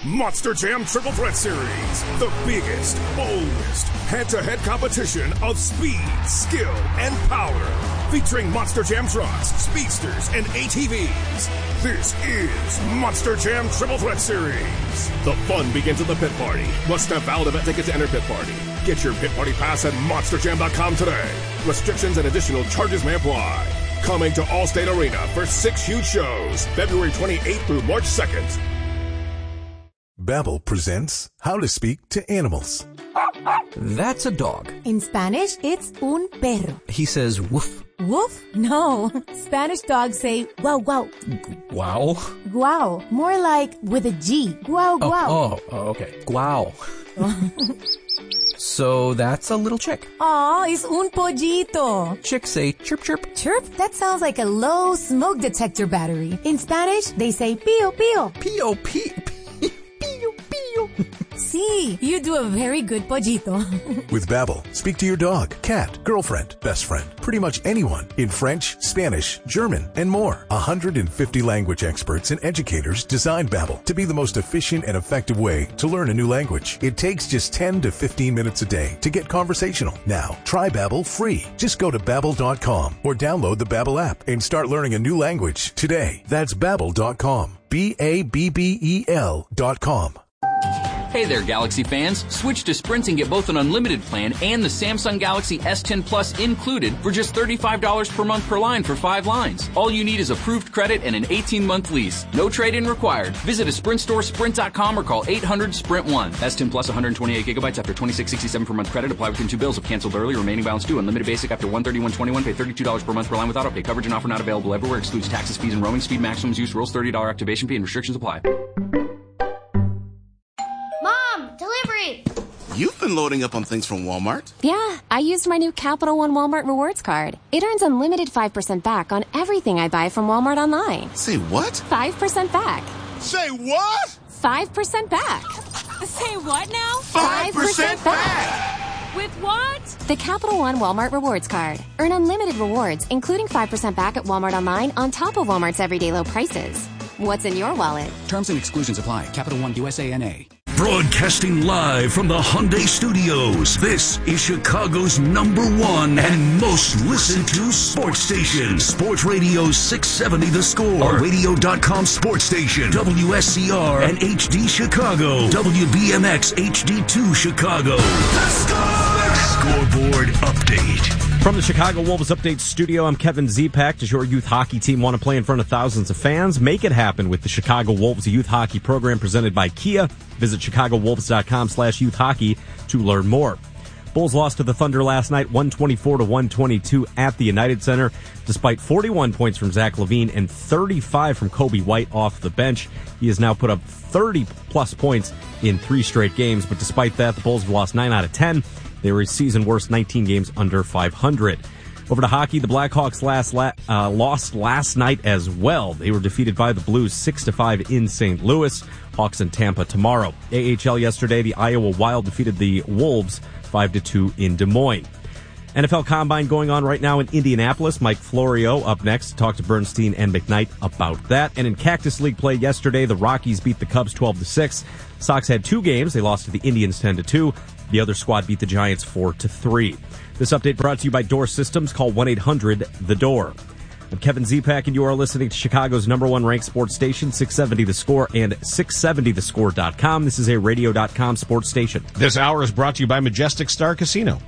Monster Jam Triple Threat Series, the biggest, boldest, head-to-head competition of speed, skill, and power. Featuring Monster Jam trucks, speedsters, and ATVs. This is Monster Jam Triple Threat Series. The fun begins at the pit party. Must have valid event tickets to enter pit party. Get your pit party pass at monsterjam.com today. Restrictions and additional charges may apply. Coming to Allstate Arena for 6 huge shows, February 28th through March 2nd. Babbel presents How to Speak to Animals. That's a dog. In Spanish, it's un perro. He says woof. Woof? No. Spanish dogs say wow, wow. Wow? Guau. More like with a G. Guau, guau. Oh, okay. Guau. So that's a little chick. Aw, it's un pollito. Chicks say chirp, chirp. Chirp? That sounds like a low smoke detector battery. In Spanish, they say pío, pío. Pío, pío, pío, pío. Sí, you do a very good pollito. With Babbel, speak to your dog, cat, girlfriend, best friend, pretty much anyone in French, Spanish, German, and more. 150 language experts and educators designed Babbel to be the most efficient and effective way to learn a new language. It takes just 10 to 15 minutes a day to get conversational. Now, try Babbel free. Just go to Babbel.com or download the Babbel app and start learning a new language today. That's Babbel.com. Babbel.com. Hey there, Galaxy fans. Switch to Sprint and get both an unlimited plan and the Samsung Galaxy S10 Plus included for just $35 per month per line for 5 lines. All you need is approved credit and an 18-month lease. No trade-in required. Visit a Sprint store, sprint.com, or call 800-SPRINT-1. S10 Plus 128 gigabytes after $26.67 per month credit. Apply within 2 bills. If canceled early, remaining balance due. Unlimited basic after $131.21. Pay $32 per month per line without auto pay. Coverage and offer not available everywhere. Excludes taxes, fees, and roaming. Speed maximums use rules. $30 activation fee and restrictions apply. Delivery! You've been loading up on things from Walmart. Yeah, I used my new Capital One Walmart Rewards card. It earns unlimited 5% back on everything I buy from Walmart online. Say what? 5% back. Say what? 5% back. Say what now? 5% back! With what? The Capital One Walmart Rewards card. Earn unlimited rewards, including 5% back at Walmart online on top of Walmart's everyday low prices. What's in your wallet? Terms and exclusions apply. Capital One USA NA. Broadcasting live from the Hyundai Studios, this is Chicago's #1 and most listened to sports station. Sports Radio 670 The Score, a radio.com sports station. WSCR and HD Chicago, WBMX HD2 Chicago. The Scoreboard Update. From the Chicago Wolves Update Studio, I'm Kevin Zipak. Does your youth hockey team want to play in front of thousands of fans? Make it happen with the Chicago Wolves Youth Hockey Program presented by Kia. Visit ChicagoWolves.com/youth hockey to learn more. Bulls lost to the Thunder last night, 124-122 at the United Center. Despite 41 points from Zach LaVine and 35 from Kobe White off the bench, he has now put up 30-plus points in 3 straight games. But despite that, the Bulls have lost 9 out of 10. They were a season-worst 19 games under 500. Over to hockey, the Blackhawks lost last night as well. They were defeated by the Blues 6-5 in St. Louis. Hawks in Tampa tomorrow. AHL yesterday, the Iowa Wild defeated the Wolves 5-2 in Des Moines. NFL Combine going on right now in Indianapolis. Mike Florio up next to talk to Bernstein and McKnight about that. And in Cactus League play yesterday, the Rockies beat the Cubs 12-6. Sox had 2 games. They lost to the Indians 10-2. The other squad beat the Giants 4-3. This update brought to you by Door Systems. Call 1-800-THE-DOOR. I'm Kevin Zipak, and you are listening to Chicago's #1 ranked sports station, 670 The Score and 670thescore.com. This is a radio.com sports station. This hour is brought to you by Majestic Star Casino.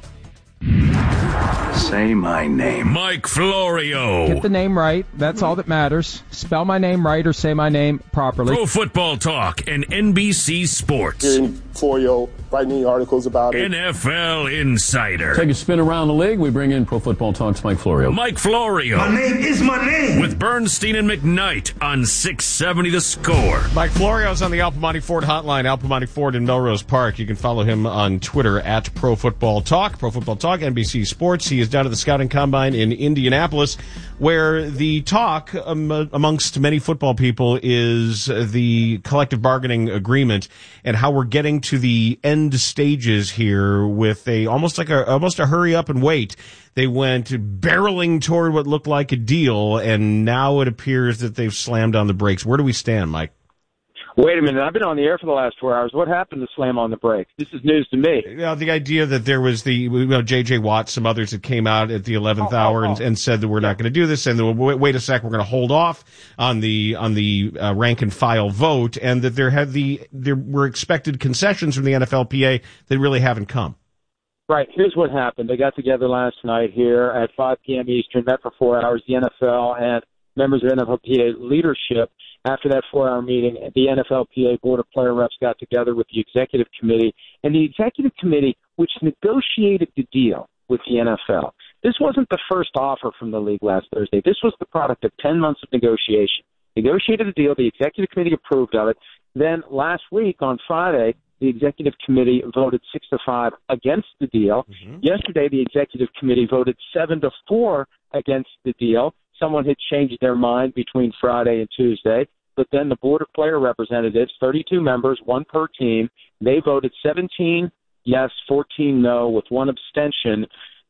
Say my name. Mike Florio. Get the name right. That's all that matters. Spell my name right or say my name properly. Pro Football Talk and NBC Sports. Hearing Florio writing articles about it. NFL Insider. Take a spin around the league. We bring in Pro Football Talk's Mike Florio. Mike Florio. My name is my name. With Bernstein and McKnight on 670 The Score. Mike Florio's on the Al Piemonte Ford hotline, Al Piemonte Ford in Melrose Park. You can follow him on Twitter at Pro Football Talk, NBC Sports. He is down at the Scouting Combine in Indianapolis, where the talk amongst many football people is the collective bargaining agreement and how we're getting to the end stages here with almost a hurry up and wait. They went barreling toward what looked like a deal, and now it appears that they've slammed on the brakes. Where do we stand, Mike? Wait a minute. I've been on the air for the last 4 hours. What happened to slam on the brakes? This is news to me. The idea that there was J.J. Watt, some others that came out at the 11th hour and said that we're not going to do this, and then, wait a sec, we're going to hold off on the rank and file vote, and that there were expected concessions from the NFLPA that really haven't come. Right. Here's what happened. They got together last night here at 5 p.m. Eastern, met for 4 hours, the NFL and members of NFLPA leadership. After that 4-hour meeting, the NFLPA Board of Player Reps got together with the Executive Committee, and the Executive Committee, which negotiated the deal with the NFL. This wasn't the first offer from the league last Thursday. This was the product of 10 months of negotiation. Negotiated a deal. The Executive Committee approved of it. Then last week, on Friday, the Executive Committee voted 6-5 against the deal. Mm-hmm. Yesterday, the Executive Committee voted 7-4 against the deal. Someone had changed their mind between Friday and Tuesday. But then the Board of Player Representatives, 32 members, one per team, they voted 17 yes, 14 no, with one abstention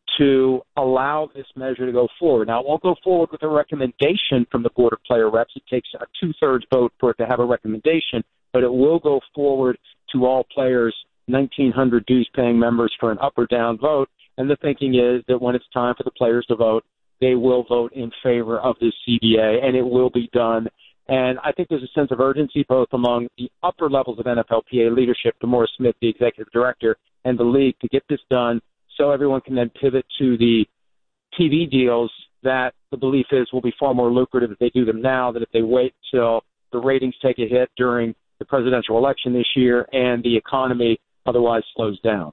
to allow this measure to go forward. Now, it won't go forward with a recommendation from the Board of Player Reps. It takes a 2/3 vote for it to have a recommendation, but it will go forward to all players, 1,900 dues-paying members, for an up or down vote. And the thinking is that when it's time for the players to vote, they will vote in favor of this CBA, and it will be done. And I think there's a sense of urgency both among the upper levels of NFLPA leadership, DeMaurice Smith, the executive director, and the league to get this done so everyone can then pivot to the TV deals that the belief is will be far more lucrative if they do them now than if they wait till the ratings take a hit during the presidential election this year and the economy otherwise slows down.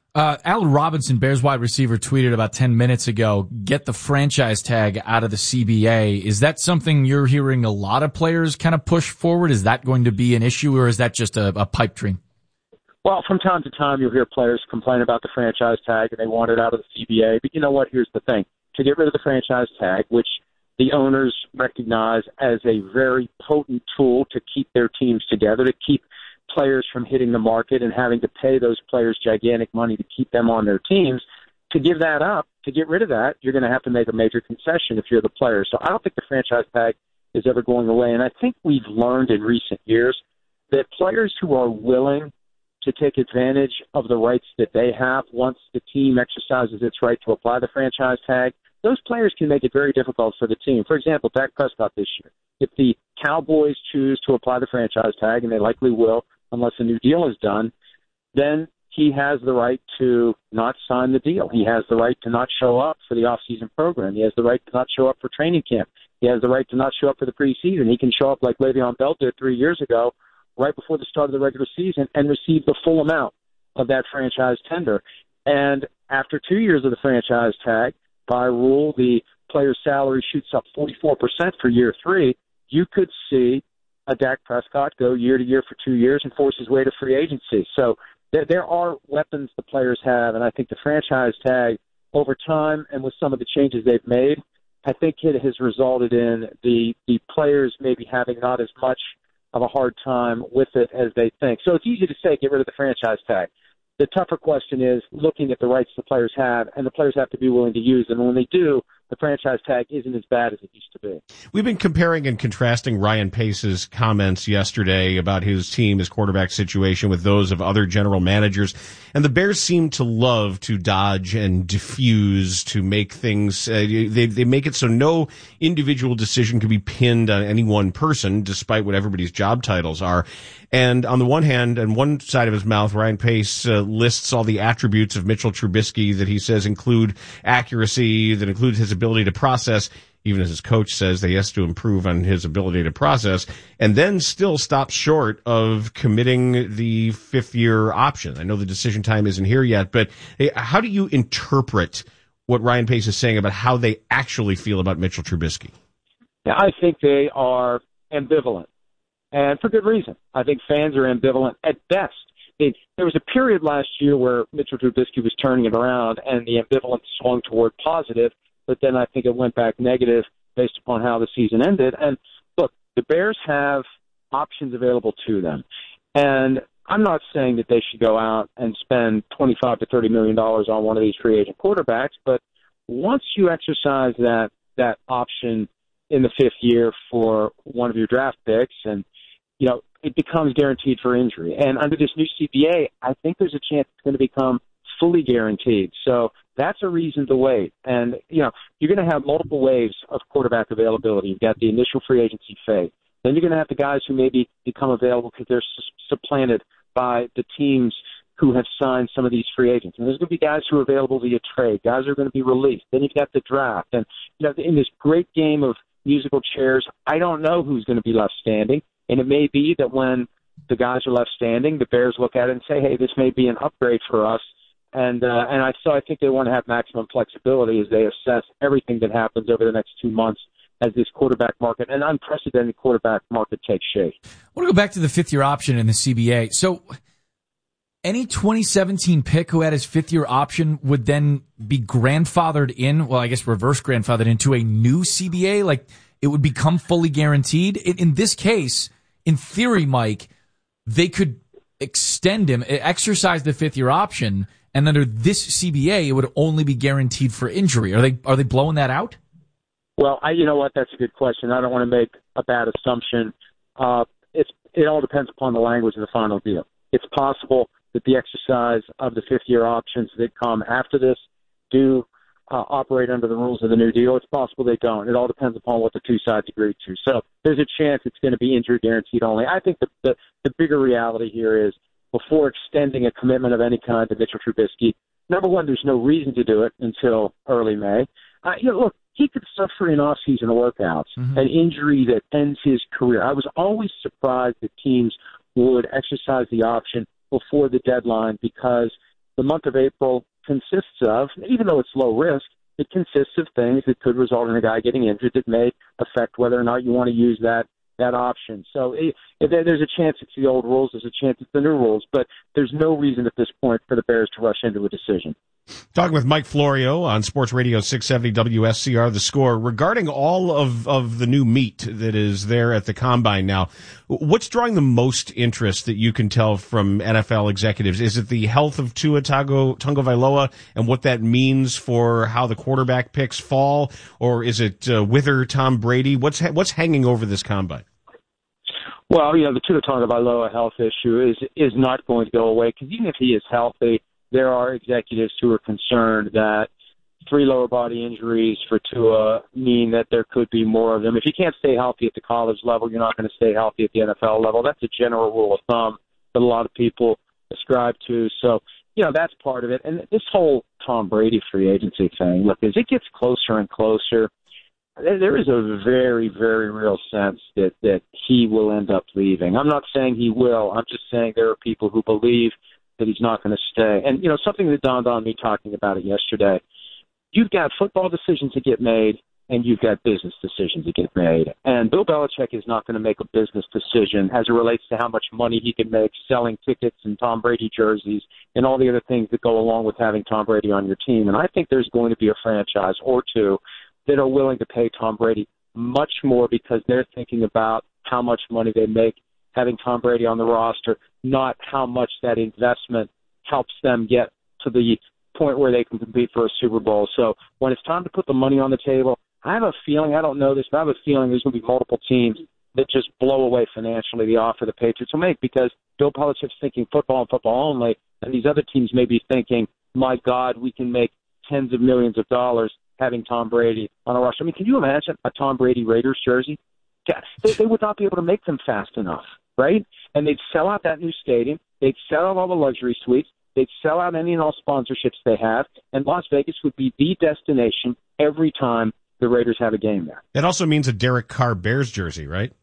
Allen Robinson, Bears wide receiver, tweeted about 10 minutes ago, get the franchise tag out of the CBA. Is that something you're hearing a lot of players kind of push forward? Is that going to be an issue, or is that just a pipe dream? Well, from time to time you'll hear players complain about the franchise tag and they want it out of the CBA. But you know what? Here's the thing. To get rid of the franchise tag, which the owners recognize as a very potent tool to keep their teams together, to keep players from hitting the market and having to pay those players gigantic money to keep them on their teams, to give that up, to get rid of that, you're going to have to make a major concession if you're the player. So I don't think the franchise tag is ever going away. And I think we've learned in recent years that players who are willing to take advantage of the rights that they have once the team exercises its right to apply the franchise tag, those players can make it very difficult for the team. For example, Dak Prescott this year. If the Cowboys choose to apply the franchise tag, and they likely will unless a new deal is done, then he has the right to not sign the deal. He has the right to not show up for the off-season program. He has the right to not show up for training camp. He has the right to not show up for the preseason. He can show up like Le'Veon Bell did 3 years ago, right before the start of the regular season, and receive the full amount of that franchise tender. And after 2 years of the franchise tag, by rule, the player's salary shoots up 44% for year 3. You could see a Dak Prescott go year to year for 2 years and force his way to free agency. So there are weapons the players have, and I think the franchise tag over time and with some of the changes they've made, I think it has resulted in the players maybe having not as much of a hard time with it as they think. So it's easy to say get rid of the franchise tag. The tougher question is looking at the rights the players have, and the players have to be willing to use them. And when they do, the franchise tag isn't as bad as it used to be. We've been comparing and contrasting Ryan Pace's comments yesterday about his team, his quarterback situation, with those of other general managers. And the Bears seem to love to dodge and diffuse, to make things, they make it so no individual decision can be pinned on any one person, despite what everybody's job titles are. And on the one hand, on one side of his mouth, Ryan Pace lists all the attributes of Mitchell Trubisky that he says include accuracy, that includes his ability to process, even as his coach says that he has to improve on his ability to process, and then still stops short of committing the fifth-year option. I know the decision time isn't here yet, but how do you interpret what Ryan Pace is saying about how they actually feel about Mitchell Trubisky? Yeah, I think they are ambivalent, and for good reason. I think fans are ambivalent at best. There was a period last year where Mitchell Trubisky was turning it around, and the ambivalence swung toward positive, but then I think it went back negative based upon how the season ended. And look, the Bears have options available to them. And I'm not saying that they should go out and spend $25 to $30 million on one of these free agent quarterbacks, but once you exercise that option in the fifth year for one of your draft picks, and, you know, it becomes guaranteed for injury. And under this new CBA, I think there's a chance it's going to become fully guaranteed. So that's a reason to wait. And, you know, you're going to have multiple waves of quarterback availability. You've got the initial free agency phase. Then you're going to have the guys who maybe become available because they're supplanted by the teams who have signed some of these free agents. And there's going to be guys who are available via trade. Guys are going to be released. Then you've got the draft. And, you know, in this great game of musical chairs, I don't know who's going to be left standing. And it may be that when the guys are left standing, the Bears look at it and say, hey, this may be an upgrade for us. And I think they want to have maximum flexibility as they assess everything that happens over the next 2 months as this quarterback market, an unprecedented quarterback market, takes shape. I want to go back to the fifth-year option in the CBA. So any 2017 pick who had his fifth-year option would then be grandfathered in, well, I guess reverse grandfathered into a new CBA? Like, it would become fully guaranteed? In this case, in theory, Mike, they could extend him, exercise the fifth-year option, and under this CBA, it would only be guaranteed for injury. Are they blowing that out? Well, you know what? That's a good question. I don't want to make a bad assumption. It all depends upon the language of the final deal. It's possible that the exercise of the fifth-year options that come after this do operate under the rules of the new deal. It's possible they don't. It all depends upon what the two sides agree to. So there's a chance it's going to be injury guaranteed only. I think the bigger reality here is, before extending a commitment of any kind to Mitchell Trubisky, number one, there's no reason to do it until early May. Look, he could suffer in off-season workouts, an injury that ends his career. I was always surprised that teams would exercise the option before the deadline, because the month of April consists of, even though it's low risk, it consists of things that could result in a guy getting injured that may affect whether or not you want to use that option. So there's a chance it's the old rules, there's a chance it's the new rules, but there's no reason at this point for the Bears to rush into a decision. Talking with Mike Florio on Sports Radio 670 WSCR, The Score, regarding all of the new meat that is there at the Combine now. What's drawing the most interest that you can tell from NFL executives? Is it the health of Tua Tagovailoa and what that means for how the quarterback picks fall? Or is it wither Tom Brady? What's hanging over this Combine? Well, you know, the Tua Tagovailoa health issue is not going to go away, because even if he is healthy, there are executives who are concerned that 3 lower body injuries for Tua mean that there could be more of them. If you can't stay healthy at the college level, you're not going to stay healthy at the NFL level. That's a general rule of thumb that a lot of people ascribe to. So, you know, that's part of it. And this whole Tom Brady free agency thing, look, as it gets closer and closer, there is a very, very real sense that he will end up leaving. I'm not saying he will. I'm just saying there are people who believe that he's not going to stay. And, you know, something that dawned on me talking about it yesterday, you've got football decisions that get made, and you've got business decisions that get made. And Bill Belichick is not going to make a business decision as it relates to how much money he can make selling tickets and Tom Brady jerseys and all the other things that go along with having Tom Brady on your team. And I think there's going to be a franchise or two that are willing to pay Tom Brady much more because they're thinking about how much money they make having Tom Brady on the roster, not how much that investment helps them get to the point where they can compete for a Super Bowl. So when it's time to put the money on the table, I have a feeling, I don't know this, but I have a feeling there's going to be multiple teams that just blow away financially the offer the Patriots will make, because Bill Belichick's thinking football and football only, and these other teams may be thinking, my God, we can make tens of millions of dollars having Tom Brady on a roster. I mean, can you imagine a Tom Brady Raiders jersey? They would not be able to make them fast enough, right? And they'd sell out that new stadium. They'd sell out all the luxury suites. They'd sell out any and all sponsorships they have. And Las Vegas would be the destination every time the Raiders have a game there. That also means a Derek Carr Bears jersey, right?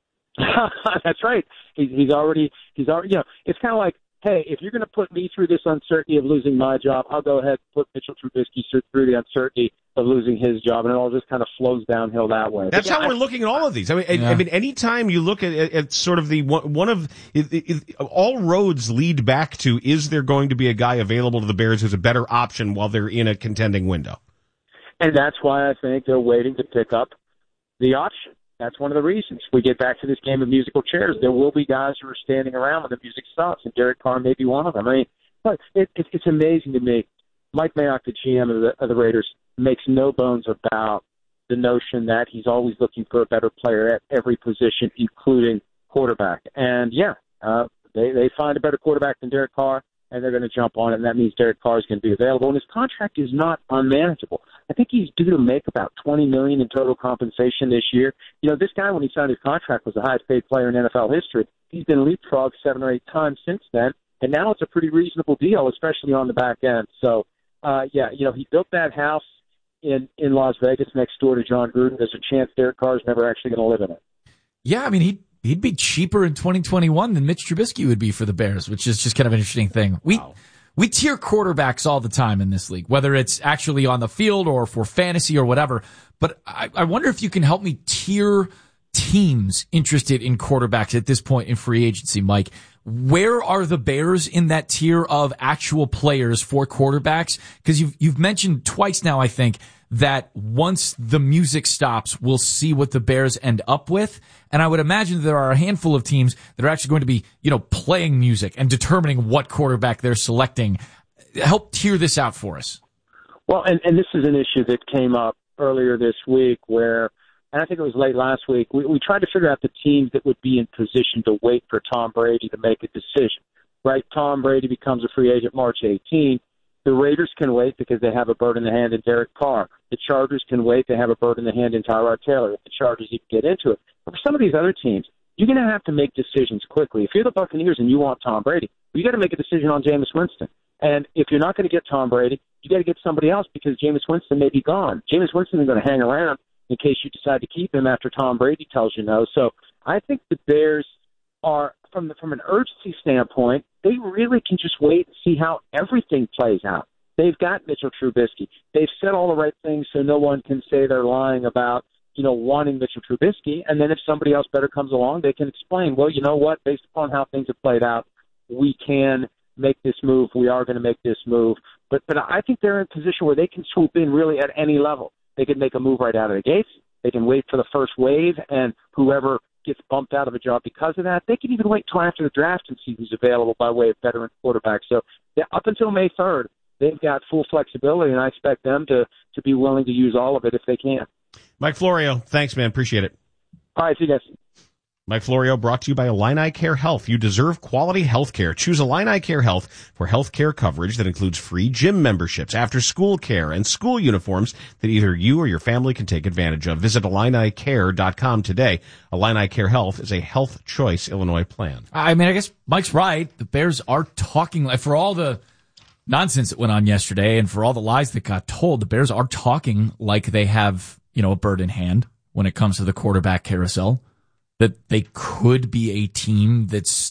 That's right. He's already, you know, it's kind of like, hey, if you're going to put me through this uncertainty of losing my job, I'll go ahead and put Mitchell Trubisky through the uncertainty of losing his job, and it all just kind of flows downhill that way. That's how we're looking at all of these. I mean, anytime you look at sort of the one of all roads lead back to, is there going to be a guy available to the Bears who's a better option while they're in a contending window? And that's why I think they're waiting to pick up the option. That's one of the reasons. We get back to this game of musical chairs. There will be guys who are standing around when the music stops, and Derek Carr may be one of them. I mean, but it's amazing to me. Mike Mayock, the GM of the Raiders, makes no bones about the notion that he's always looking for a better player at every position, including quarterback. And, they find a better quarterback than Derek Carr, and they're going to jump on it, and that means Derek Carr is going to be available. And his contract is not unmanageable. I think he's due to make about $20 million in total compensation this year. This guy, when he signed his contract, was the highest paid player in NFL history. He's been leapfrogged 7 or 8 times since then, and now it's a pretty reasonable deal, especially on the back end. So, he built that house in Las Vegas next door to John Gruden. There's a chance Derek Carr is never actually going to live in it. Yeah, I mean, he'd be cheaper in 2021 than Mitch Trubisky would be for the Bears, which is just kind of an interesting thing. We tier quarterbacks all the time in this league, whether it's actually on the field or for fantasy or whatever. But I wonder if you can help me tier teams interested in quarterbacks at this point in free agency, Mike. Where are the Bears in that tier of actual players for quarterbacks? Because you've mentioned twice now, I think, that once the music stops, we'll see what the Bears end up with. And I would imagine there are a handful of teams that are actually going to be, playing music and determining what quarterback they're selecting. Help tier this out for us. Well, and this is an issue that came up earlier this week where, and I think it was late last week, we tried to figure out the teams that would be in position to wait for Tom Brady to make a decision, right? Tom Brady becomes a free agent March 18. The Raiders can wait because they have a bird in the hand in Derek Carr. The Chargers can wait. They have a bird in the hand in Tyrod Taylor. If the Chargers even get into it. But for some of these other teams, you're going to have to make decisions quickly. If you're the Buccaneers and you want Tom Brady, you got to make a decision on Jameis Winston. And if you're not going to get Tom Brady, you got to get somebody else because Jameis Winston may be gone. Jameis Winston is going to hang around in case you decide to keep him after Tom Brady tells you no. So I think the Bears are, from an urgency standpoint, they really can just wait and see how everything plays out. They've got Mitchell Trubisky. They've said all the right things so no one can say they're lying about, wanting Mitchell Trubisky. And then if somebody else better comes along, they can explain, well, you know what, based upon how things have played out, we can make this move. We are going to make this move. But I think they're in a position where they can swoop in really at any level. They can make a move right out of the gates. They can wait for the first wave, and whoever gets bumped out of a job because of that, they can even wait till after the draft and see who's available by way of veteran quarterbacks. So up until May 3rd, they've got full flexibility, and I expect them to be willing to use all of it if they can. Mike Florio, thanks, man. Appreciate it. All right, see you guys. Mike Florio brought to you by Illini Care Health. You deserve quality health care. Choose Illini Care Health for health care coverage that includes free gym memberships, after-school care, and school uniforms that either you or your family can take advantage of. Visit IlliniCare.com today. Illini Care Health is a Health Choice Illinois plan. I mean, I guess Mike's right. The Bears are talking, like, for all the nonsense that went on yesterday and for all the lies that got told, the Bears are talking like they have, a bird in hand when it comes to the quarterback carousel. That they could be a team that's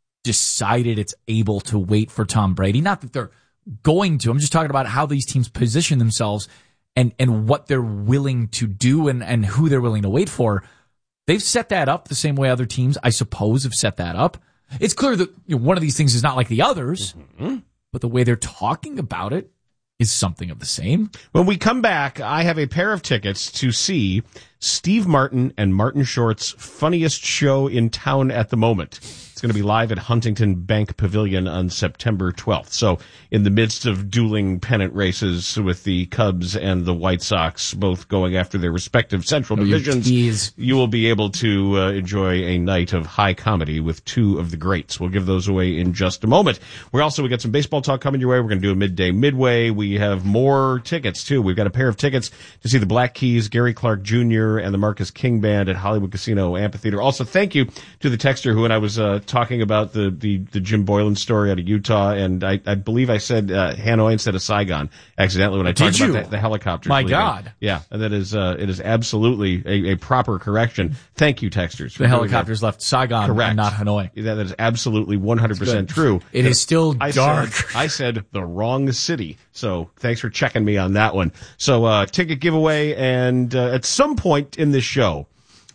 decided it's able to wait for Tom Brady. Not that they're going to. I'm just talking about how these teams position themselves and what they're willing to do and who they're willing to wait for. They've set that up the same way other teams, I suppose, have set that up. It's clear that one of these things is not like the others, but the way they're talking about it is something of the same. When we come back, I have a pair of tickets to see Steve Martin and Martin Short's funniest show in town at the moment. It's going to be live at Huntington Bank Pavilion on September 12th. So in the midst of dueling pennant races with the Cubs and the White Sox, both going after their respective central divisions, you will be able to enjoy a night of high comedy with two of the greats. We'll give those away in just a moment. We got some baseball talk coming your way. We're going to do a midday midway. We have more tickets, too. We've got a pair of tickets to see the Black Keys, Gary Clark Jr., and the Marcus King Band at Hollywood Casino Amphitheater. Also, thank you to the texter who, when I was talking about the Jim Boylan story out of Utah, and I believe I said Hanoi instead of Saigon accidentally when I talked about the helicopters. My God. Yeah, and that is it is absolutely a proper correction. Thank you, texters. The helicopters left Saigon. Correct. And not Hanoi. That is absolutely 100% true. It is still dark. I said the wrong city. So thanks for checking me on that one. So ticket giveaway, and at some point in this show,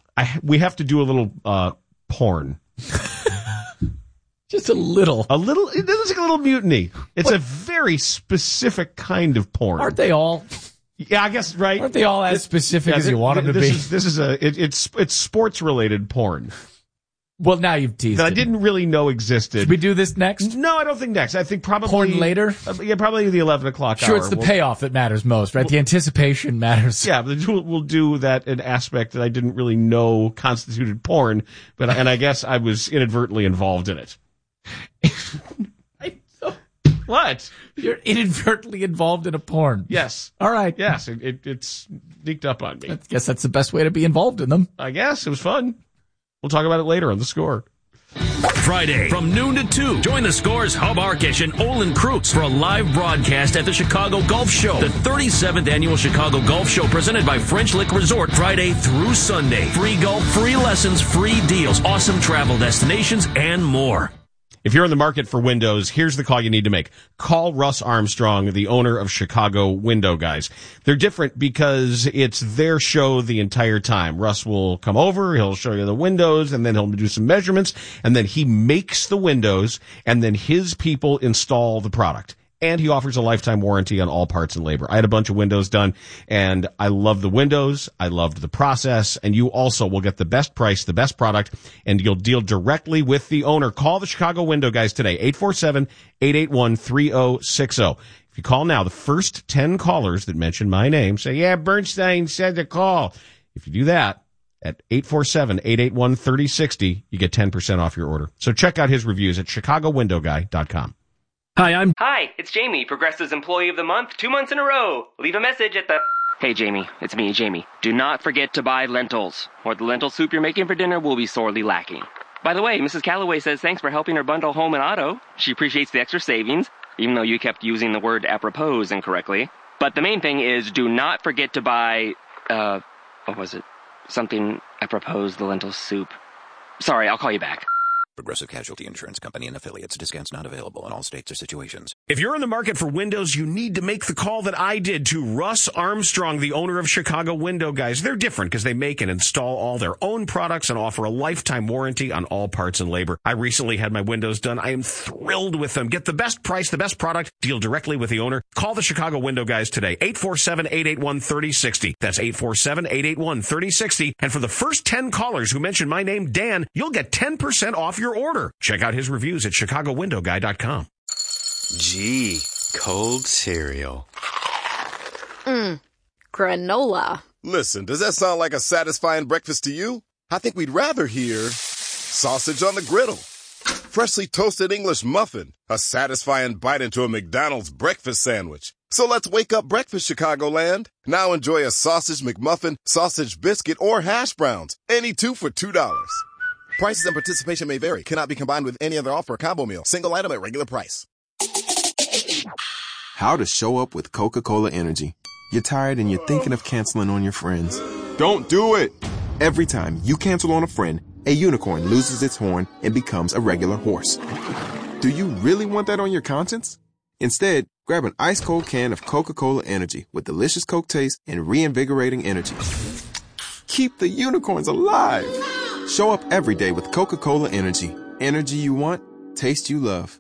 we have to do a little porn. Just a little. It is like a little mutiny. It's a very specific kind of porn. Aren't they all? Yeah, I guess, right? Aren't they all as specific as you want them to be? It's sports related porn. Well, now you've teased that it. I didn't really know existed. Should we do this next? No, I don't think next. I think probably... Porn later? Yeah, probably the 11 o'clock hour. Sure, it's the payoff that matters most, right? The anticipation matters. Yeah, but we'll do that an aspect that I didn't really know constituted porn, and I guess I was inadvertently involved in it. What? You're inadvertently involved in a porn. Yes. All right. Yes, it's sneaked up on me. I guess that's the best way to be involved in them. I guess. It was fun. We'll talk about it later on The Score. Friday from noon to 2. Join the Score's Hub Arkish and Olin Kreutz for a live broadcast at the Chicago Golf Show. The 37th Annual Chicago Golf Show presented by French Lick Resort, Friday through Sunday. Free golf, free lessons, free deals, awesome travel destinations, and more. If you're in the market for windows, here's the call you need to make. Call Russ Armstrong, the owner of Chicago Window Guys. They're different because it's their show the entire time. Russ will come over, he'll show you the windows, and then he'll do some measurements, and then he makes the windows, and then his people install the product. And he offers a lifetime warranty on all parts and labor. I had a bunch of windows done, and I love the windows. I loved the process. And you also will get the best price, the best product, and you'll deal directly with the owner. Call the Chicago Window Guys today, 847-881-3060. If you call now, the first 10 callers that mention my name say, yeah, Bernstein said to call. If you do that, at 847-881-3060, you get 10% off your order. So check out his reviews at ChicagoWindowGuy.com. Hi, it's Jamie, Progressive's Employee of the Month, 2 months in a row. Leave a message at the... Hey, Jamie, it's me, Jamie. Do not forget to buy lentils, or the lentil soup you're making for dinner will be sorely lacking. By the way, Mrs. Calloway says thanks for helping her bundle home and auto. She appreciates the extra savings, even though you kept using the word apropos incorrectly. But the main thing is, do not forget to buy, what was it? Something apropos the lentil soup. Sorry, I'll call you back. Progressive Casualty Insurance Company and affiliates. Discounts not available in all states or situations. If you're in the market for windows, you need to make the call that I did to Russ Armstrong, the owner of Chicago Window Guys. They're different because they make and install all their own products and offer a lifetime warranty on all parts and labor. I recently had my windows done. I am thrilled with them. Get the best price, the best product, deal directly with the owner. Call the Chicago Window Guys today, 847-881-3060. That's 847-881-3060. And for the first 10 callers who mention my name, Dan, you'll get 10% off your order. Check out his reviews at ChicagoWindowGuy.com. Gee, cold cereal. Granola. Listen, does that sound like a satisfying breakfast to you? I think we'd rather hear sausage on the griddle, freshly toasted English muffin, a satisfying bite into a McDonald's breakfast sandwich. So let's wake up breakfast, Chicagoland. Now enjoy a sausage McMuffin, sausage biscuit, or hash browns. Any two for $2. Prices and participation may vary. Cannot be combined with any other offer or combo meal. Single item at regular price. How to show up with Coca-Cola Energy. You're tired and you're thinking of canceling on your friends. Don't do it! Every time you cancel on a friend, a unicorn loses its horn and becomes a regular horse. Do you really want that on your conscience? Instead, grab an ice-cold can of Coca-Cola Energy with delicious Coke taste and reinvigorating energy. Keep the unicorns alive! Show up every day with Coca-Cola Energy. Energy you want, taste you love.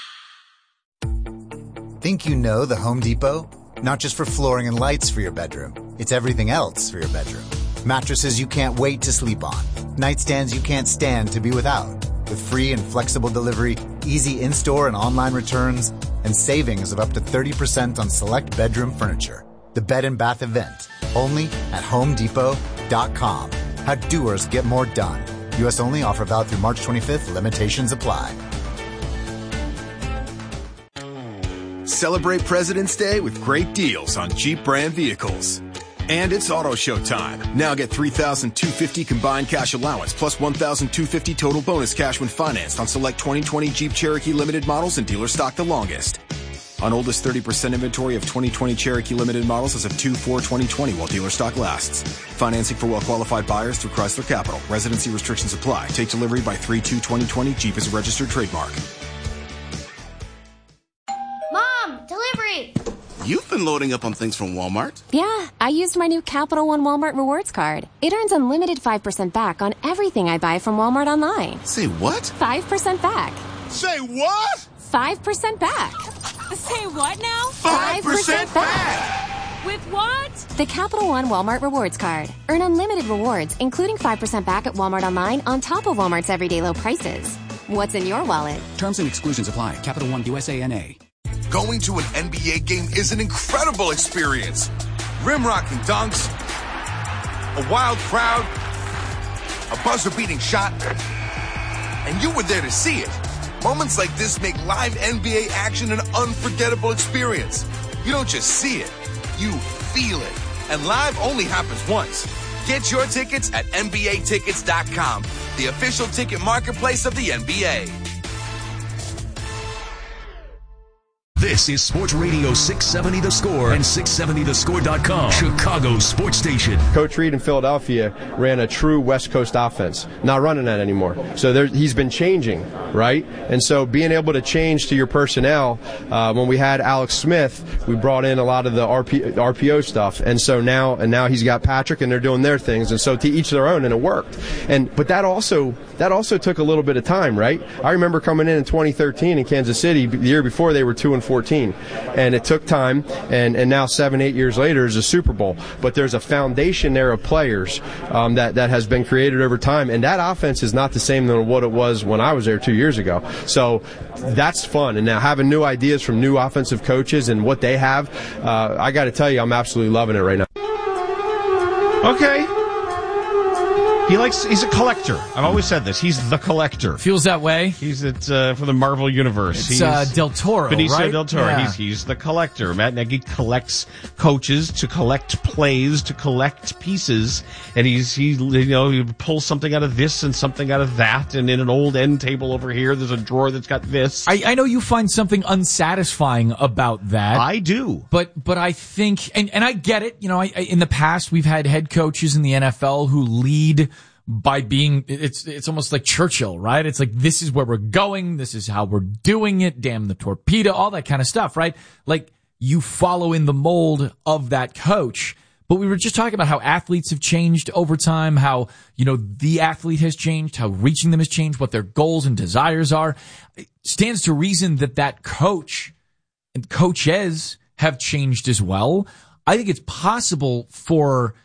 Think you know the Home Depot? Not just for flooring and lights for your bedroom. It's everything else for your bedroom. Mattresses you can't wait to sleep on. Nightstands you can't stand to be without. With free and flexible delivery, easy in-store and online returns, and savings of up to 30% on select bedroom furniture. The Bed and Bath event, only at HomeDepot.com. How doers get more done. U.S. only. Offer valid through March 25th. Limitations apply. Celebrate President's Day with great deals on Jeep brand vehicles. And it's Auto Show time. Now get $3,250 combined cash allowance plus $1,250 total bonus cash when financed on select 2020 Jeep Cherokee Limited models and dealer stock the longest. On oldest 30% inventory of 2020 Cherokee Limited models as of 2/4/2020 while dealer stock lasts. Financing for well-qualified buyers through Chrysler Capital. Residency restrictions apply. Take delivery by 3/2/2020. Jeep is a registered trademark. Mom, delivery! You've been loading up on things from Walmart. Yeah, I used my new Capital One Walmart Rewards card. It earns unlimited 5% back on everything I buy from Walmart online. Say what? 5% back. Say what? 5% back. Say what now? 5% back! With what? The Capital One Walmart Rewards Card. Earn unlimited rewards, including 5% back at Walmart Online on top of Walmart's everyday low prices. What's in your wallet? Terms and exclusions apply. Capital One USA NA. Going to an NBA game is an incredible experience. Rim-rocking dunks, a wild crowd, a buzzer-beating shot, and you were there to see it. Moments like this make live NBA action an unforgettable experience. You don't just see it, you feel it. And live only happens once. Get your tickets at NBAtickets.com, the official ticket marketplace of the NBA. This is Sports Radio 670 The Score and 670thescore.com, Chicago's sports station. Coach Reed in Philadelphia ran a true West Coast offense, not running that anymore. So he's been changing, right? And so being able to change to your personnel, when we had Alex Smith, we brought in a lot of the RPO stuff. And so now he's got Patrick and they're doing their things. And so to each their own, and it worked. But that also took a little bit of time, right? I remember coming in 2013 in Kansas City, the year before they were 2-14. And it took time, and now 7-8 years later is a Super Bowl. But there's a foundation there of players that has been created over time, and that offense is not the same than what it was when I was there 2 years ago. So that's fun. And now having new ideas from new offensive coaches and what they have, I got to tell you, I'm absolutely loving it right now. Okay. He's a collector. I've always said this. He's the collector. Feels that way. He's for the Marvel Universe. It's Del Toro, Benicio right? Del Toro. Yeah. He's the collector. Matt Nagy collects coaches to collect plays, to collect pieces, and he pulls something out of this and something out of that, and in an old end table over here, there's a drawer that's got this. I know you find something unsatisfying about that. I do. But I think, and I get it, in the past we've had head coaches in the NFL who lead by being, it's almost like Churchill, right? It's like, this is where we're going, this is how we're doing it, damn the torpedo, all that kind of stuff, right? Like, you follow in the mold of that coach. But we were just talking about how athletes have changed over time, how, the athlete has changed, how reaching them has changed, what their goals and desires are. It stands to reason that coach and coaches have changed as well. I think it's possible for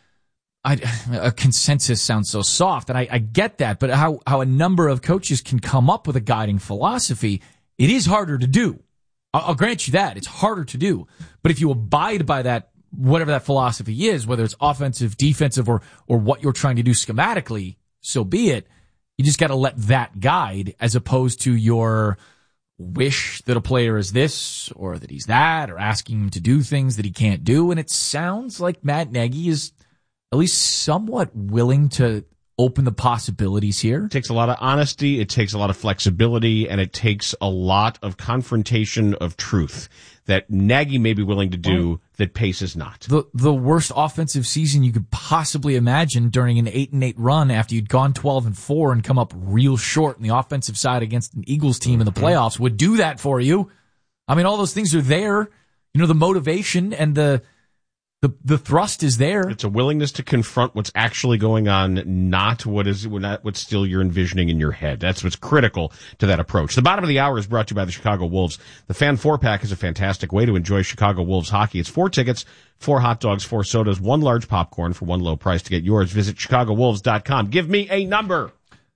a consensus sounds so soft, and I get that, but how a number of coaches can come up with a guiding philosophy, it is harder to do. I'll grant you that. It's harder to do. But if you abide by that, whatever that philosophy is, whether it's offensive, defensive, or what you're trying to do schematically, so be it. You just got to let that guide as opposed to your wish that a player is this or that he's that, or asking him to do things that he can't do. And it sounds like Matt Nagy is at least somewhat willing to open the possibilities here. It takes a lot of honesty, it takes a lot of flexibility, and it takes a lot of confrontation of truth that Nagy may be willing to do that Pace is not. The worst offensive season you could possibly imagine during an 8-8 run after you'd gone 12-4 and come up real short in the offensive side against an Eagles team in the playoffs would do that for you. I mean, all those things are there. The motivation and the thrust is there. It's a willingness to confront what's actually going on, not what's still you're envisioning in your head. That's what's critical to that approach. The bottom of the hour is brought to you by the Chicago Wolves. The Fan 4-pack is a fantastic way to enjoy Chicago Wolves hockey. It's 4 tickets, 4 hot dogs, 4 sodas, 1 large popcorn for one low price. To get yours, visit ChicagoWolves.com. Give me a number.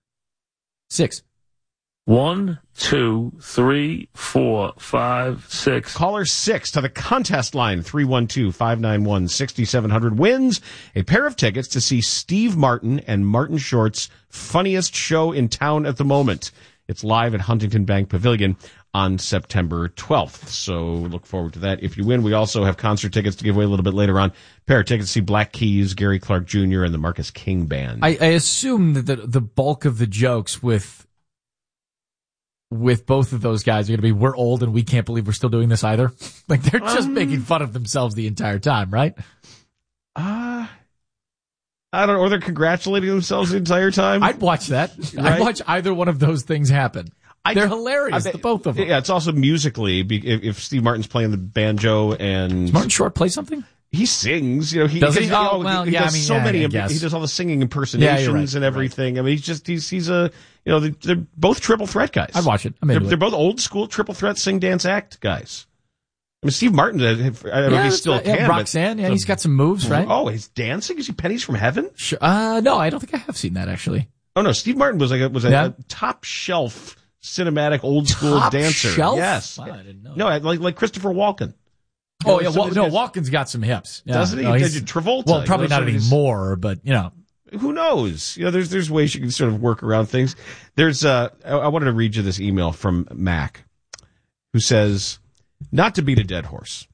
6. 1, 2, 3, 4, 5, 6. Caller 6 to the contest line, 312-591-6700, wins a pair of tickets to see Steve Martin and Martin Short's funniest show in town at the moment. It's live at Huntington Bank Pavilion on September 12th. So look forward to that. If you win, we also have concert tickets to give away a little bit later on. Pair of tickets to see Black Keys, Gary Clark Jr., and the Marcus King Band. I assume that the bulk of the jokes with both of those guys are going to be, we're old and we can't believe we're still doing this either. Like, they're just making fun of themselves the entire time, right? I don't know. Or they're congratulating themselves the entire time. I'd watch that. Right? I'd watch either one of those things happen. They're hilarious, the both of them. Yeah, it's also musically, if Steve Martin's playing the banjo and... Does Martin Short play something? He sings, Does he? He does many. He does all the singing impersonations and everything. Right. I mean, he's a, they're both triple threat guys. I'd watch it. They're both old school triple threat sing, dance, act guys. I mean, Steve Martin, I don't know if he still can. Roxanne, he's got some moves, right? Oh, he's dancing? Is he Pennies from Heaven? Sure. No, I don't think I have seen that, actually. Oh, no, Steve Martin was a top shelf cinematic old school dancer. Shelf? Yes. Wow, I didn't know. No, like Christopher Walken. Oh, yeah. Walken's got some hips. Yeah. Doesn't he? Travolta. Well, probably not anymore, but, Who knows? There's ways you can sort of work around things. I wanted to read you this email from Mac, who says, not to beat a dead horse,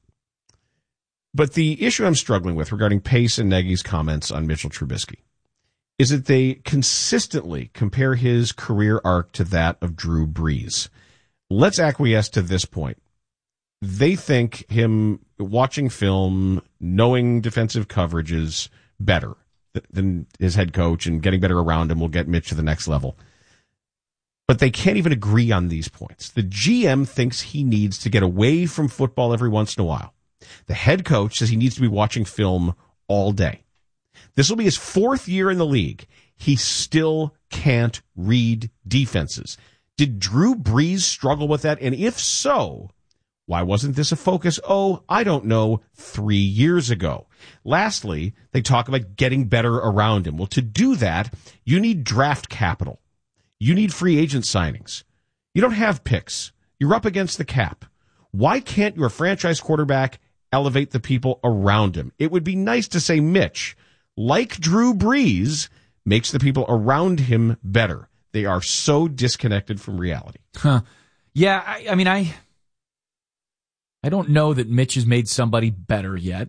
but the issue I'm struggling with regarding Pace and Nagy's comments on Mitchell Trubisky is that they consistently compare his career arc to that of Drew Brees. Let's acquiesce to this point. They think him watching film, knowing defensive coverages better than his head coach, and getting better around him will get Mitch to the next level. But they can't even agree on these points. The GM thinks he needs to get away from football every once in a while. The head coach says he needs to be watching film all day. This will be his 4th year in the league. He still can't read defenses. Did Drew Brees struggle with that? And if so, why wasn't this a focus? Oh, I don't know, 3 years ago. Lastly, they talk about getting better around him. Well, to do that, you need draft capital. You need free agent signings. You don't have picks. You're up against the cap. Why can't your franchise quarterback elevate the people around him? It would be nice to say Mitch, like Drew Brees, makes the people around him better. They are so disconnected from reality. Huh. Yeah, I don't know that Mitch has made somebody better yet.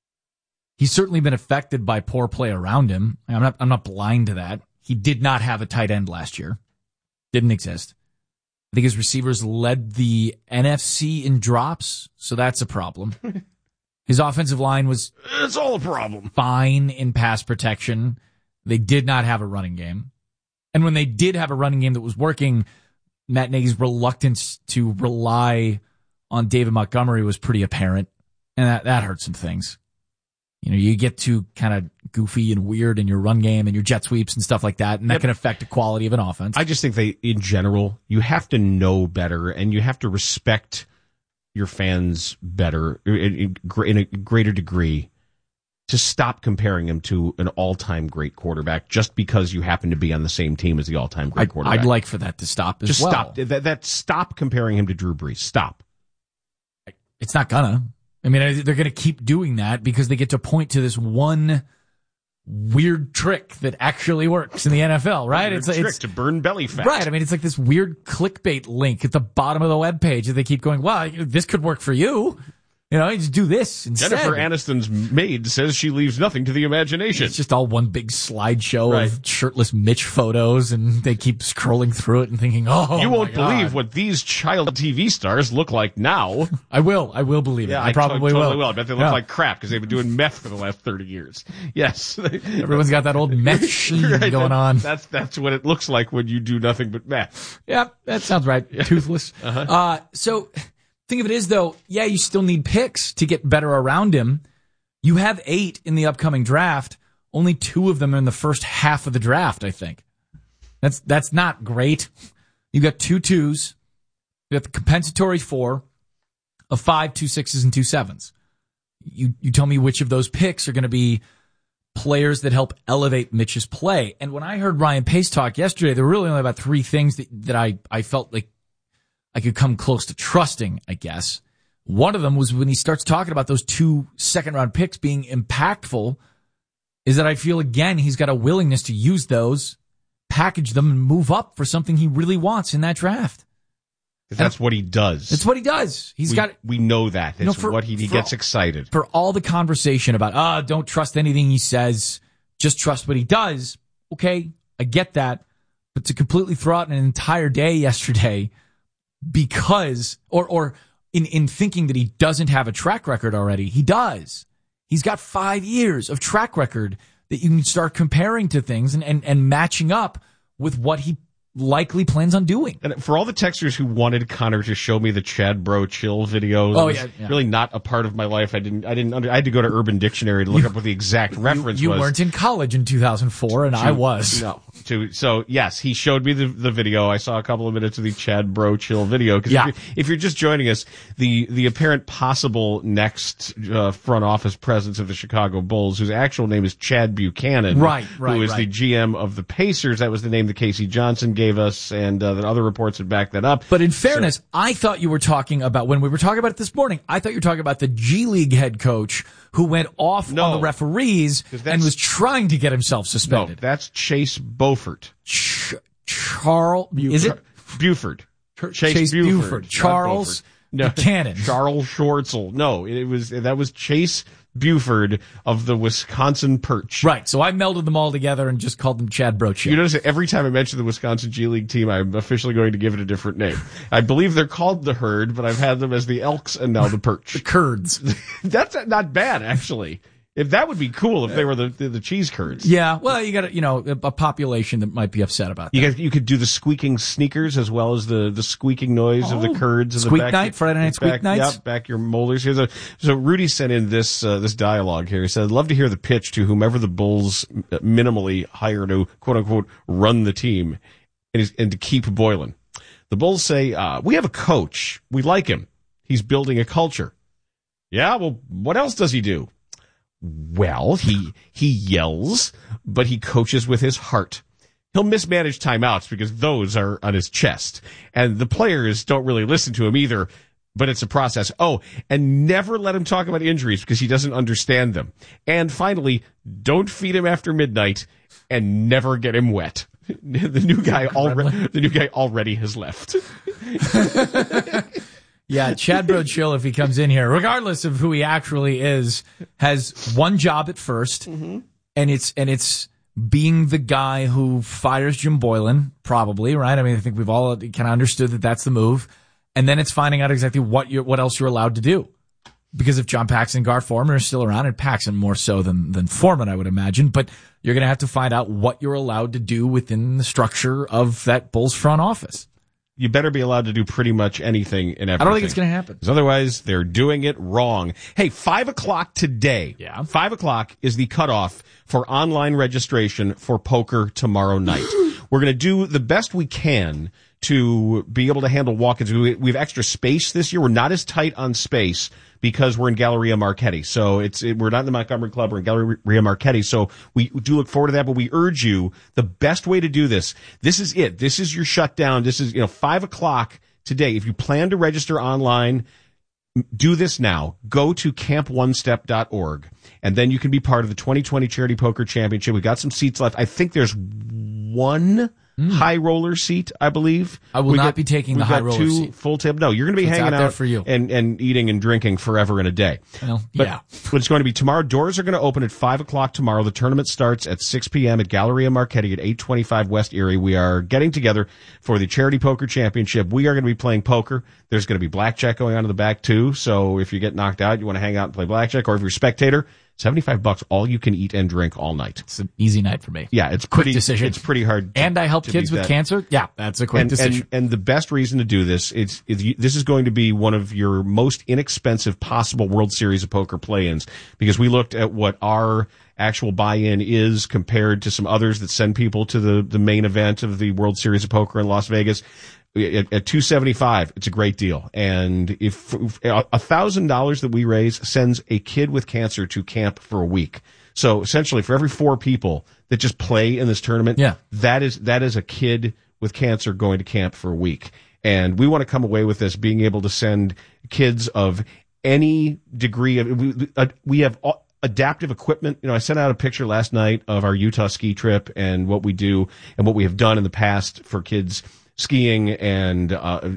He's certainly been affected by poor play around him. I'm not blind to that. He did not have a tight end last year. Didn't exist. I think his receivers led the NFC in drops, so that's a problem. His offensive line was... It's all a problem. Fine in pass protection. They did not have a running game. And when they did have a running game that was working, Matt Nagy's reluctance to rely on David Montgomery was pretty apparent, and that hurt some things. You get too kind of goofy and weird in your run game and your jet sweeps and stuff like that, and that can affect the quality of an offense. I just think in general, you have to know better, and you have to respect your fans better in a greater degree to stop comparing him to an all-time great quarterback just because you happen to be on the same team as the all-time great quarterback. I'd like for that to stop as well. Just stop. Stop comparing him to Drew Brees. Stop. It's not gonna. I mean, they're going to keep doing that because they get to point to this one weird trick that actually works in the NFL, right? It's to burn belly fat. Right. I mean, it's like this weird clickbait link at the bottom of the webpage that they keep going, well, this could work for you. You just do this instead. Jennifer Aniston's maid says she leaves nothing to the imagination. It's just all one big slideshow of shirtless Mitch photos, and they keep scrolling through it and thinking, oh, you won't believe what these child TV stars look like now. I will believe it. I probably will. I bet they look like crap because they've been doing meth for the last 30 years. Yes. Everyone's got that old meth sheen going on. That's what it looks like when you do nothing but meth. Yeah, that sounds right. Toothless. So... thing of it is, though, you still need picks to get better around him. You have 8 in the upcoming draft. Only 2 of them are in the first half of the draft, I think. That's not great. You got 2 2s. You got the compensatory 4, a 5, 2 6s, and 2 7s. You tell me which of those picks are going to be players that help elevate Mitch's play. And when I heard Ryan Pace talk yesterday, there were really only about 3 things that I felt like I could come close to trusting, I guess. One of them was when he starts talking about those 2 second-round picks being impactful, is that I feel, again, he's got a willingness to use those, package them, and move up for something he really wants in that draft. That's what he does. That's what he does. We know that. That's what he gets excited. For all the conversation about, don't trust anything he says, just trust what he does. Okay, I get that. But to completely throw out an entire day yesterday because, or in thinking that he doesn't have a track record already, he does. He's got 5 years of track record that you can start comparing to things and matching up with what he likely plans on doing. And for all the texters who wanted Connor to show me the Chad Bro Chill video, really not a part of my life. I had to go to Urban Dictionary to look up what the exact reference was. You weren't in college in 2004, and I was. No. So yes, he showed me the video. I saw a couple of minutes of the Chad Bro Chill video. Because if you're just joining us, the apparent possible next front office presence of the Chicago Bulls, whose actual name is Chad Buchanan, who is the GM of the Pacers. That was the name that Casey Johnson gave us, and that other reports would back that up. But in fairness, I thought you were talking about, when we were talking about it this morning, I thought you were talking about the G League head coach who went off on the referees and was trying to get himself suspended. No, that's Chase Beaufort. Is it? Buford. Chase Buford. Charles Buchanan. Charles Schwartzel. No, that was Chase Buford of the Wisconsin Perch. Right, so I melded them all together and just called them Chad Broach. You notice that every time I mention the Wisconsin G League team, I'm officially going to give it a different name. I believe they're called the Herd, but I've had them as the Elks and now the Perch. The Curds. That's not bad, actually. If that would be cool if they were the cheese curds. Yeah, well, you got a population that might be be upset about that. You could do the squeaking sneakers as well as the squeaking noise of the curds. Squeak night, Friday night squeak nights. Yeah, back your molars. So Rudy sent in this dialogue here. He said, "I'd love to hear the pitch to whomever the Bulls minimally hire to quote unquote run the team and to keep Boylen." The Bulls say, "We have a coach. We like him. He's building a culture." Yeah, well, what else does he do? Well, he yells, but he coaches with his heart. He'll mismanage timeouts because those are on his chest. And the players don't really listen to him either, but it's a process. Oh, and never let him talk about injuries because he doesn't understand them. And finally, don't feed him after midnight and never get him wet. The new guy already has left. Yeah, Chad Brochill, if he comes in here, regardless of who he actually is, has one job at first, and it's being the guy who fires Jim Boylen, probably, right? I mean, I think we've all kind of understood that that's the move, and then it's finding out exactly what else you're allowed to do. Because if John Paxson and Gar Forman are still around, and Paxson more so than Forman, I would imagine, but you're going to have to find out what you're allowed to do within the structure of that Bulls front office. You better be allowed to do pretty much anything and everything. I don't think it's going to happen. Because otherwise, they're doing it wrong. Hey, 5 o'clock today. Yeah. 5 o'clock is the cutoff for online registration for poker tomorrow night. We're going to do the best we can to be able to handle walk-ins. We have extra space this year. We're not as tight on space because we're in Galleria Marchetti. So we're not in the Montgomery Club. We're in Galleria Marchetti. So we do look forward to that, but we urge you, the best way to do this is it. This is your shutdown. This is, 5 o'clock today. If you plan to register online, do this now. Go to camponestep.org, and then you can be part of the 2020 Charity Poker Championship. We've got some seats left. I think there's one high roller seat, I believe. I will not be taking the high roller seat. We've got 2 full table. No, you're going to be hanging out for you. and eating and drinking forever in a day. Well, but it's going to be tomorrow. Doors are going to open at 5 o'clock tomorrow. The tournament starts at 6 p.m. at Galleria Marchetti at 825 West Erie. We are getting together for the Charity Poker Championship. We are going to be playing poker. There's going to be blackjack going on in the back, too. So if you get knocked out, you want to hang out and play blackjack, or if you're a spectator, $75, all you can eat and drink all night. It's an easy night for me. Yeah, it's quick decision. It's pretty hard. And I help kids with cancer. Yeah, that's a quick decision. And the best reason to do this is this is going to be one of your most inexpensive possible World Series of Poker play-ins, because we looked at what our actual buy-in is compared to some others that send people to the main event of the World Series of Poker in Las Vegas. At $275, it's a great deal. And if $1,000 that we raise sends a kid with cancer to camp for a week. So essentially, for every 4 people that just play in this tournament, that is a kid with cancer going to camp for a week. And we want to come away with this being able to send kids of any degree of, we have adaptive equipment. I sent out a picture last night of our Utah ski trip and what we do and what we have done in the past for kids skiing and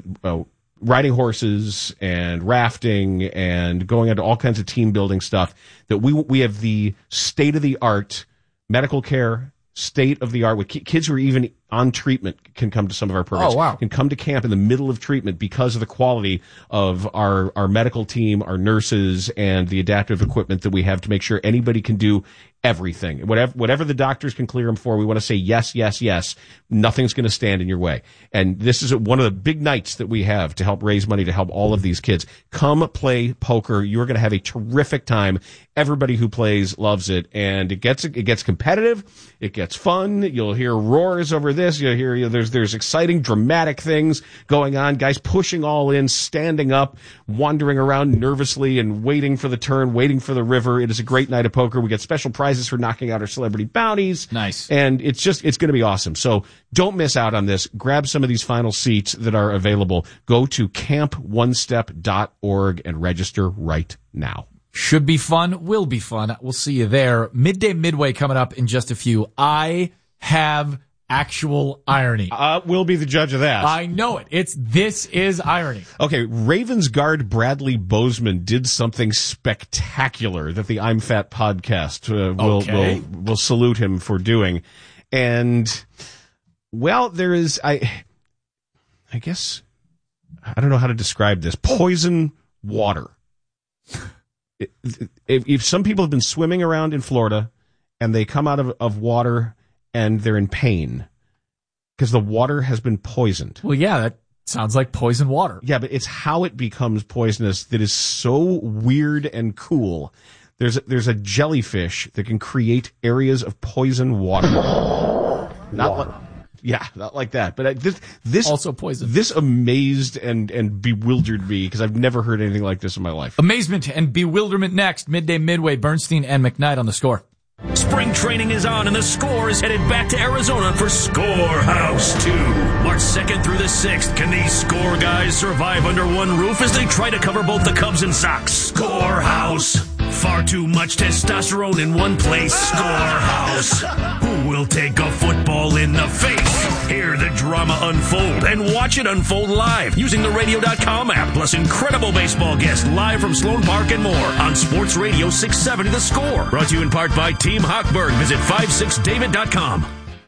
riding horses and rafting and going into all kinds of team building stuff. That we have the state of the art medical care, state of the art with kids who are even on treatment can come to some of our programs. Oh, wow. Can come to camp in the middle of treatment because of the quality of our medical team, our nurses, and the adaptive equipment that we have to make sure anybody can do everything. Whatever the doctors can clear him for, we want to say yes, yes, yes. Nothing's going to stand in your way. And this is one of the big nights that we have to help raise money to help all of these kids. Come play poker. You're going to have a terrific time. Everybody who plays loves it, and it gets competitive. It gets fun. You'll hear roars over this. You'll hear there's exciting, dramatic things going on. Guys pushing all in, standing up, wandering around nervously, and waiting for the turn, waiting for the river. It is a great night of poker. We get special prizes for knocking out our celebrity bounties. Nice. And it's going to be awesome. So don't miss out on this. Grab some of these final seats that are available. Go to camponestep.org and register right now. Should be fun. Will be fun. We'll see you there. Midday Midway coming up in just a few. I have actual irony. We'll be the judge of that. I know it. This is irony. Okay, Ravens guard Bradley Bozeman did something spectacular that the I'm Fat podcast will salute him for doing. And, well, there is, I guess, I don't know how to describe this. Poison water. If some people have been swimming around in Florida and they come out of water and they're in pain because the water has been poisoned. Well, yeah, that sounds like poison water. Yeah, but it's how it becomes poisonous that is so weird and cool. There's a jellyfish that can create areas of poison water. Not like that. But this also poison. This amazed and bewildered me because I've never heard anything like this in my life. Amazement and bewilderment next. Midday Midway, Bernstein and McKnight on The Score. Spring training is on, and The Score is headed back to Arizona for Scorehouse 2. March 2nd through the 6th. Can these Score guys survive under one roof as they try to cover both the Cubs and Sox? Scorehouse. Far too much testosterone in one place. Scorehouse. Who will take a football in the face? Hear the drama unfold and watch it unfold live using the Radio.com app, plus incredible baseball guests live from Sloan Park and more on Sports Radio 670 The Score. Brought to you in part by Team Hochberg. Visit 56david.com.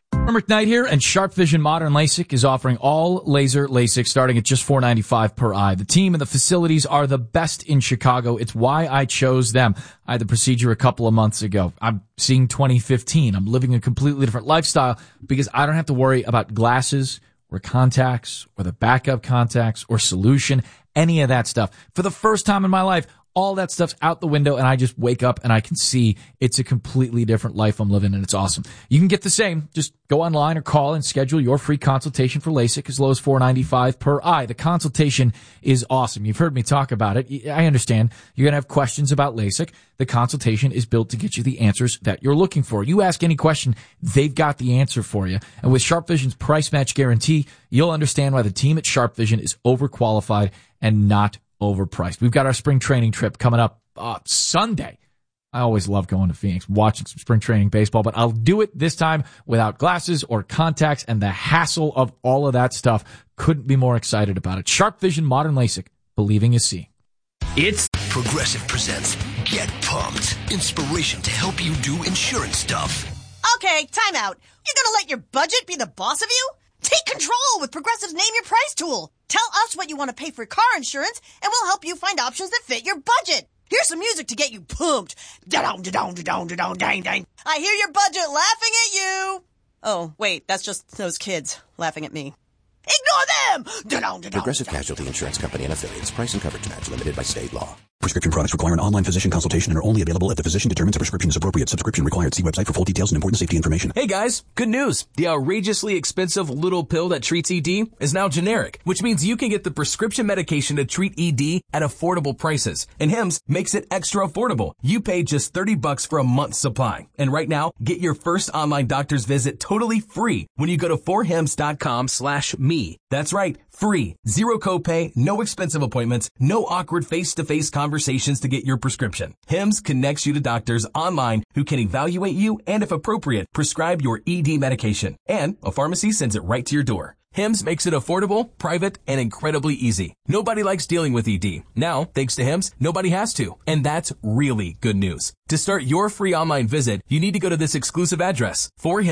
It's Progressive presents Get Pumped. Inspiration to help you do insurance stuff. Okay, time out. You're gonna let your budget be the boss of you? Take control with Progressive's Name Your Price tool. Tell us what you want to pay for car insurance, and we'll help you find options that fit your budget. Here's some music to get you pumped. Da-dong, da-dong, da-dong, da-dong, dang, dang. I hear your budget laughing at you. Oh, wait, that's just those kids laughing at me. Ignore them! Da-dong, da-dong, Progressive Casualty Insurance Company and Affiliates. Price and coverage match limited by state law. Prescription products require an online physician consultation and are only available if the physician determines a prescription is appropriate. Subscription required. See website for full details and important safety information. Hey guys, good news. The outrageously expensive little pill that treats ED is now generic, which means you can get the prescription medication to treat ED at affordable prices. And Hims makes it extra affordable. You pay just $30 for a month's supply. And right now, get your first online doctor's visit totally free when you go to forhims.com/me. That's right. Free. Zero copay, no expensive appointments, no awkward face-to-face conversations to get your prescription. Hims connects you to doctors online who can evaluate you and, if appropriate, prescribe your ED medication. And a pharmacy sends it right to your door. Hims makes it affordable, private, and incredibly easy. Nobody likes dealing with ED. Now, thanks to Hims, nobody has to. And that's really good news. To start your free online visit, you need to go to this exclusive address,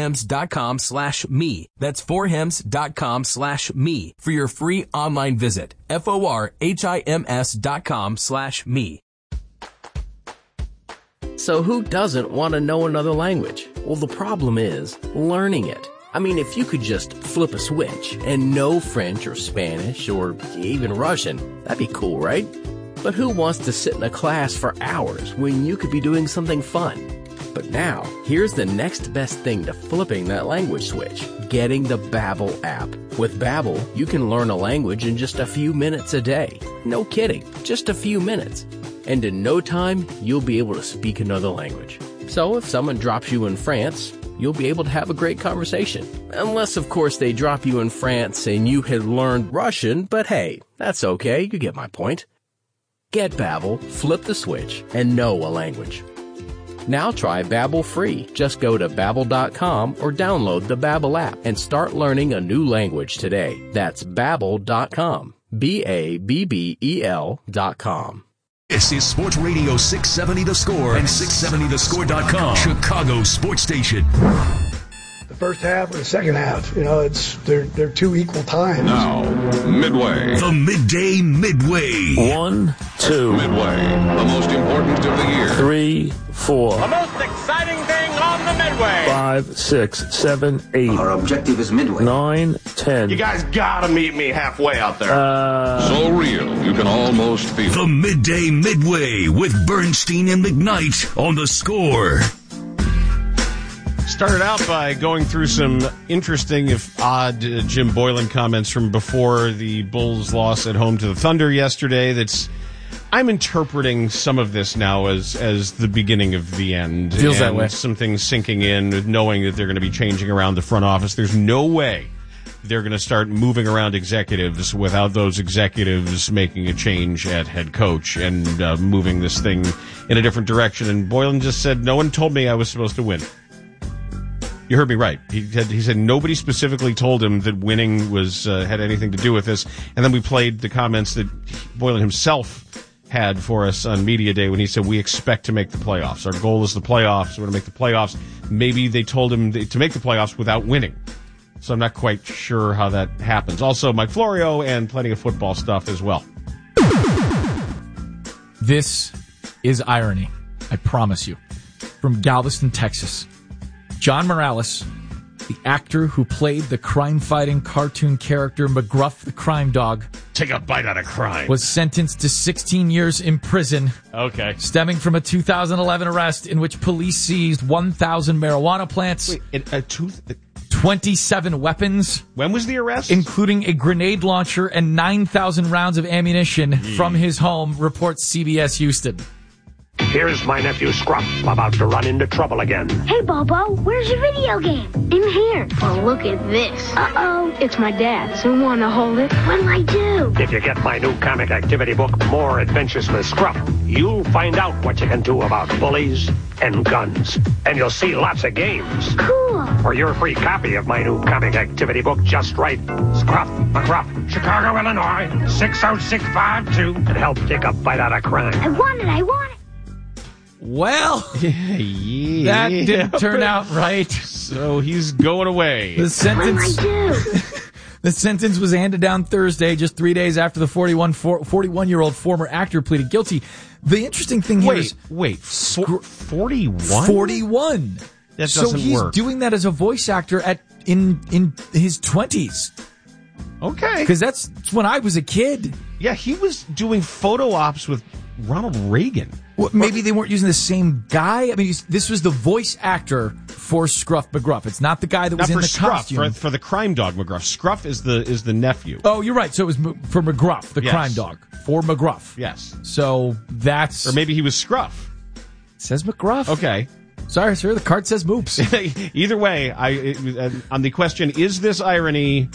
forhims.com/me. That's forhims.com/me for your free online visit. FORHIMS.com/me. So who doesn't want to know another language? Well, the problem is learning it. I mean, if you could just flip a switch and know French or Spanish or even Russian, that'd be cool, right? But who wants to sit in a class for hours when you could be doing something fun? But now, here's the next best thing to flipping that language switch, getting the Babbel app. With Babbel, you can learn a language in just a few minutes a day. No kidding, just a few minutes. And in no time, you'll be able to speak another language. So if someone drops you in France, you'll be able to have a great conversation. Unless, of course, they drop you in France and you had learned Russian, but hey, that's okay, you get my point. Get Babbel, flip the switch, and know a language. Now try Babbel free. Just go to Babbel.com or download the Babbel app and start learning a new language today. That's Babbel.com. Babbel.com. This is Sports Radio 670 The Score and 670thescore.com. Chicago Sports Station. The first half or the second half, they're two equal times. Now, Midway. The Midday Midway. 1, 2. Midway. The most important of the year. 3, 4. The most exciting thing on the Midway. 5, 6, 7, 8. Our objective is Midway. 9, 10. You guys gotta meet me halfway out there. So real, you can almost feel it. The Midday Midway with Bernstein and McKnight on The Score. Started out by going through some interesting, if odd, Jim Boylan comments from before the Bulls' loss at home to the Thunder yesterday. I'm interpreting some of this now as the beginning of the end. Feels that way. Some things sinking in, knowing that they're going to be changing around the front office. There's no way they're going to start moving around executives without those executives making a change at head coach and moving this thing in a different direction. And Boylan just said, no one told me I was supposed to win. You heard me right. He said nobody specifically told him that winning was had anything to do with this. And then we played the comments that Boylan himself had for us on Media Day when he said, we expect to make the playoffs. Our goal is the playoffs. We're going to make the playoffs. Maybe they told him to make the playoffs without winning. So I'm not quite sure how that happens. Also, Mike Florio and plenty of football stuff as well. This is irony. I promise you. From Galveston, Texas. John Morales, the actor who played the crime-fighting cartoon character McGruff the Crime Dog. Take a bite out of crime. Was sentenced to 16 years in prison. Okay. Stemming from a 2011 arrest in which police seized 1,000 marijuana plants. Wait, 27 weapons. When was the arrest? Including a grenade launcher and 9,000 rounds of ammunition from his home, reports CBS Houston. Here's my nephew Scruff about to run into trouble again. Hey, Bobo, where's your video game? In here. Oh, look at this. Uh-oh. It's my dad's. You want to hold it? What'll I do? If you get my new comic activity book, More Adventures with Scruff, you'll find out what you can do about bullies and guns. And you'll see lots of games. Cool. For your free copy of my new comic activity book, just write Scruff McGruff, Chicago, Illinois, 60652, and help take a bite out of crime. I want it. Well, that didn't turn out right. So he's going away. The sentence was handed down Thursday, just 3 days after the 41-year-old former actor pleaded guilty. The interesting thing here is... Wait, 41? 41. That doesn't so he's work. doing that as a voice actor in his 20s. Okay. Because that's when I was a kid. Yeah, he was doing photo ops with Ronald Reagan. Well, maybe they weren't using the same guy. I mean, this was the voice actor for Scruff McGruff. It's not the guy that was in the costume. For the crime dog McGruff. Scruff is the nephew. Oh, you're right. So it was for McGruff, the crime dog. For McGruff. Yes. So that's... Or maybe he was Scruff. It says McGruff. Okay. Sorry, sir. The card says Moops. Either way, on the question, is this irony?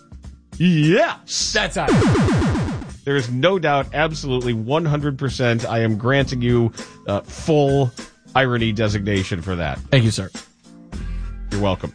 Yes. That's irony. There is no doubt, absolutely 100%, I am granting you full irony designation for that. Thank you, sir. You're welcome.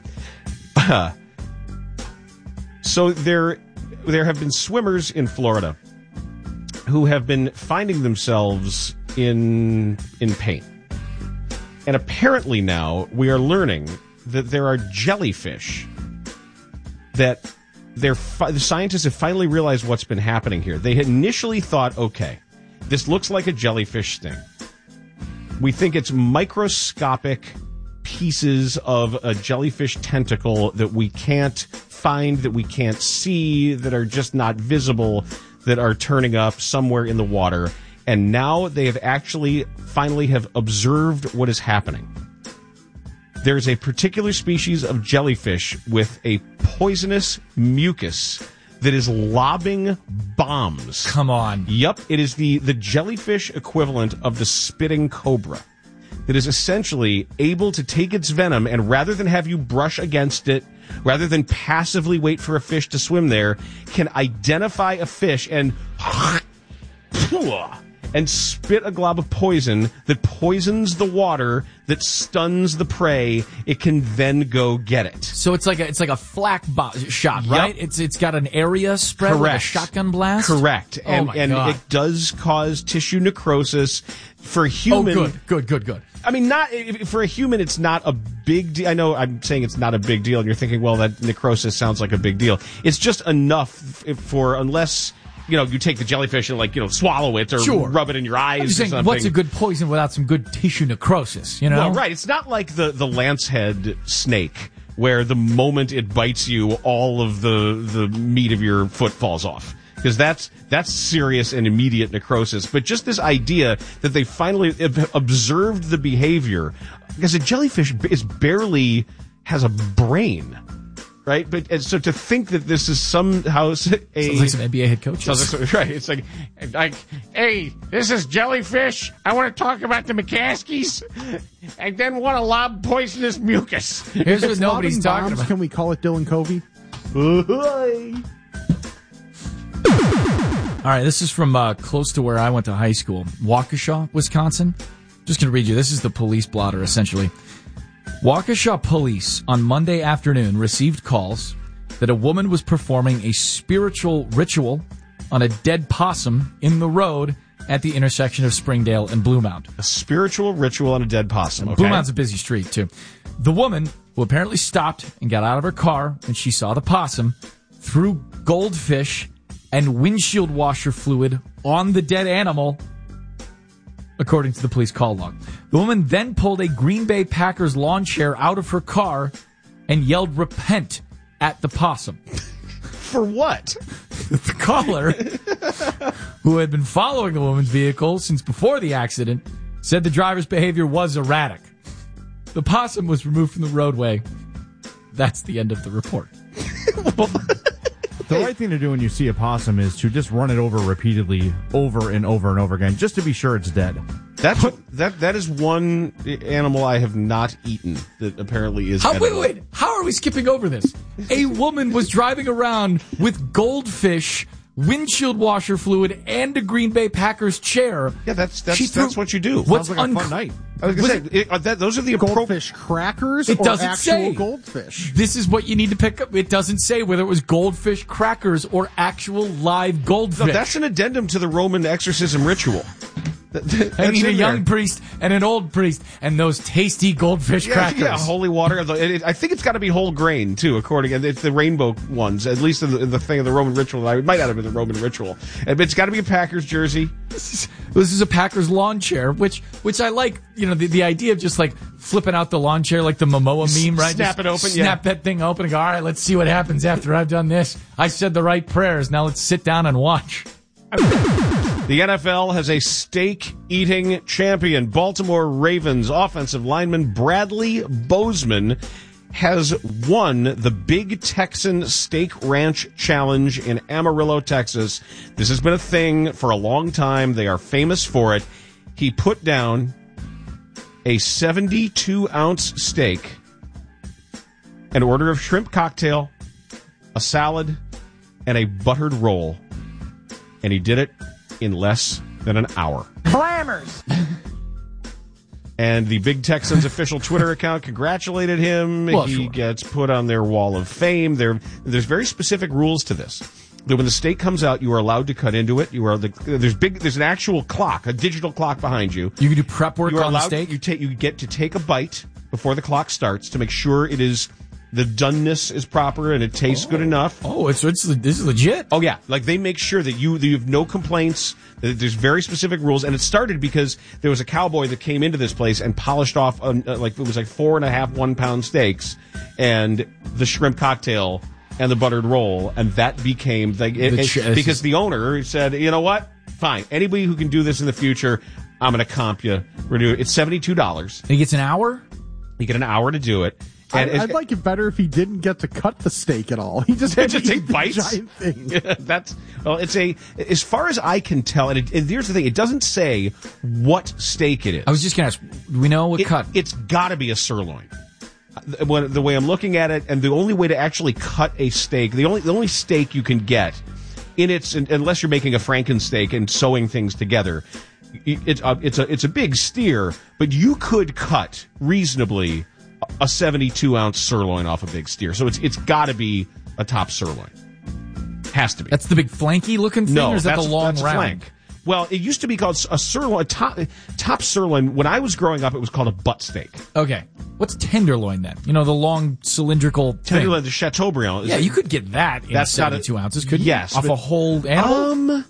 So there have been swimmers in Florida who have been finding themselves in pain. And apparently now we are learning that there are jellyfish that... the scientists have finally realized what's been happening here. They had initially thought, okay, this looks like a jellyfish sting. We think it's microscopic pieces of a jellyfish tentacle that we can't find, that we can't see, that are just not visible, that are turning up somewhere in the water. And now they have actually finally have observed what is happening. There's a particular species of jellyfish with a poisonous mucus that is lobbing bombs. Come on. Yep, it is the jellyfish equivalent of the spitting cobra that is essentially able to take its venom and rather than have you brush against it, rather than passively wait for a fish to swim there, can identify a fish and spit a glob of poison that poisons the water, that stuns the prey. It can then go get it. So it's like a flak shot, right? Yep. It's got an area spread like a shotgun blast? Correct. Oh my God. It does cause tissue necrosis. For human... Oh, good. I mean, not for a human, it's not a big deal. I know I'm saying it's not a big deal, and you're thinking, well, that necrosis sounds like a big deal. It's just enough for, unless... you take the jellyfish and swallow it or rub it in your eyes. I'm just or saying, something. what's a good poison without some good tissue necrosis? Well, right. It's not like the lancehead snake, where the moment it bites you, all of the meat of your foot falls off. Because that's serious and immediate necrosis. But just this idea that they finally observed the behavior, because a jellyfish has a brain. Right, but so to think that this is somehow sounds like some NBA head coaches. Right, it's like, hey, this is jellyfish. I want to talk about the McCaskies, and then want to lob poisonous mucus. Here's what nobody's talking about. Can we call it Dylan Covey? All right, this is from close to where I went to high school, Waukesha, Wisconsin. Just going to read you. This is the police blotter, essentially. Waukesha police on Monday afternoon received calls that a woman was performing a spiritual ritual on a dead possum in the road at the intersection of Springdale and Bluemount. A spiritual ritual on a dead possum, okay. Bluemount's a busy street, too. The woman, who apparently stopped and got out of her car when she saw the possum, threw goldfish and windshield washer fluid on the dead animal, according to the police call log. The woman then pulled a Green Bay Packers lawn chair out of her car and yelled repent at the possum. For what? The caller, who had been following the woman's vehicle since before the accident, said the driver's behavior was erratic. The possum was removed from the roadway. That's the end of the report. The right thing to do when you see a possum is to just run it over repeatedly, over and over and over again, just to be sure it's dead. That is one animal I have not eaten that apparently is edible. Wait. How are we skipping over this? A woman was driving around with goldfish, windshield washer fluid, and a Green Bay Packers chair. Yeah, that's what you do. What's Sounds like a fun night. I was going to say, those are the goldfish crackers it doesn't actual say. Goldfish? This is what you need to pick up. It doesn't say whether it was goldfish crackers or actual live goldfish. No, that's an addendum to the Roman exorcism ritual. I mean, a young priest and an old priest and those tasty goldfish crackers. Yeah, holy water. I think it's got to be whole grain, too, according to it's the rainbow ones, at least in the thing of the Roman ritual. It might not have been the Roman ritual. But it's got to be a Packers jersey. This is a Packers lawn chair, which I like, the idea of just like flipping out the lawn chair like the Momoa meme, right? Snap it open, Snap that thing open and go, all right, let's see what happens after I've done this. I said the right prayers. Now let's sit down and watch. The NFL has a steak-eating champion. Baltimore Ravens offensive lineman Bradley Bozeman has won the Big Texan Steak Ranch Challenge in Amarillo, Texas. This has been a thing for a long time. They are famous for it. He put down a 72-ounce steak, an order of shrimp cocktail, a salad, and a buttered roll. And he did it in less than an hour. Clammers! And the Big Texans official Twitter account congratulated him. Well, he sure. gets put on their wall of fame. There's very specific rules to this. That when the steak comes out, you are allowed to cut into it. There's an actual clock, a digital clock behind you. You can do prep work on the steak? You get to take a bite before the clock starts to make sure it is the doneness is proper and it tastes good enough. Oh, this is legit. Oh yeah, like they make sure that you have no complaints. That there's very specific rules, and it started because there was a cowboy that came into this place and polished off like it was like 4.5 1-pound steaks and the shrimp cocktail and the buttered roll, and that became because the owner said, you know what, fine, anybody who can do this in the future, I'm going to comp you. It's $72. And he gets an hour. You get an hour to do it. And I'd like it better if he didn't get to cut the steak at all. He just had to take eat the bites. giant thing. Yeah, it's as far as I can tell, and here's the thing, it doesn't say what steak it is. I was just going to ask, do we know what cut? It's got to be a sirloin. The way I'm looking at it, and the only way to actually cut a steak, the only steak you can get unless you're making a Frankensteak and sewing things together, it's a big steer, but you could cut reasonably a 72-ounce sirloin off a big steer. So it's got to be a top sirloin. Has to be. That's the big flanky looking thing, or is that the long that's round? Flank. Well, it used to be called a sirloin, top sirloin. When I was growing up, it was called a butt steak. Okay. What's tenderloin then? You know, the long cylindrical thing. Tenderloin, the Chateaubriand. Yeah, you could get that in 72 ounces, couldn't you? Yes. Off a whole animal?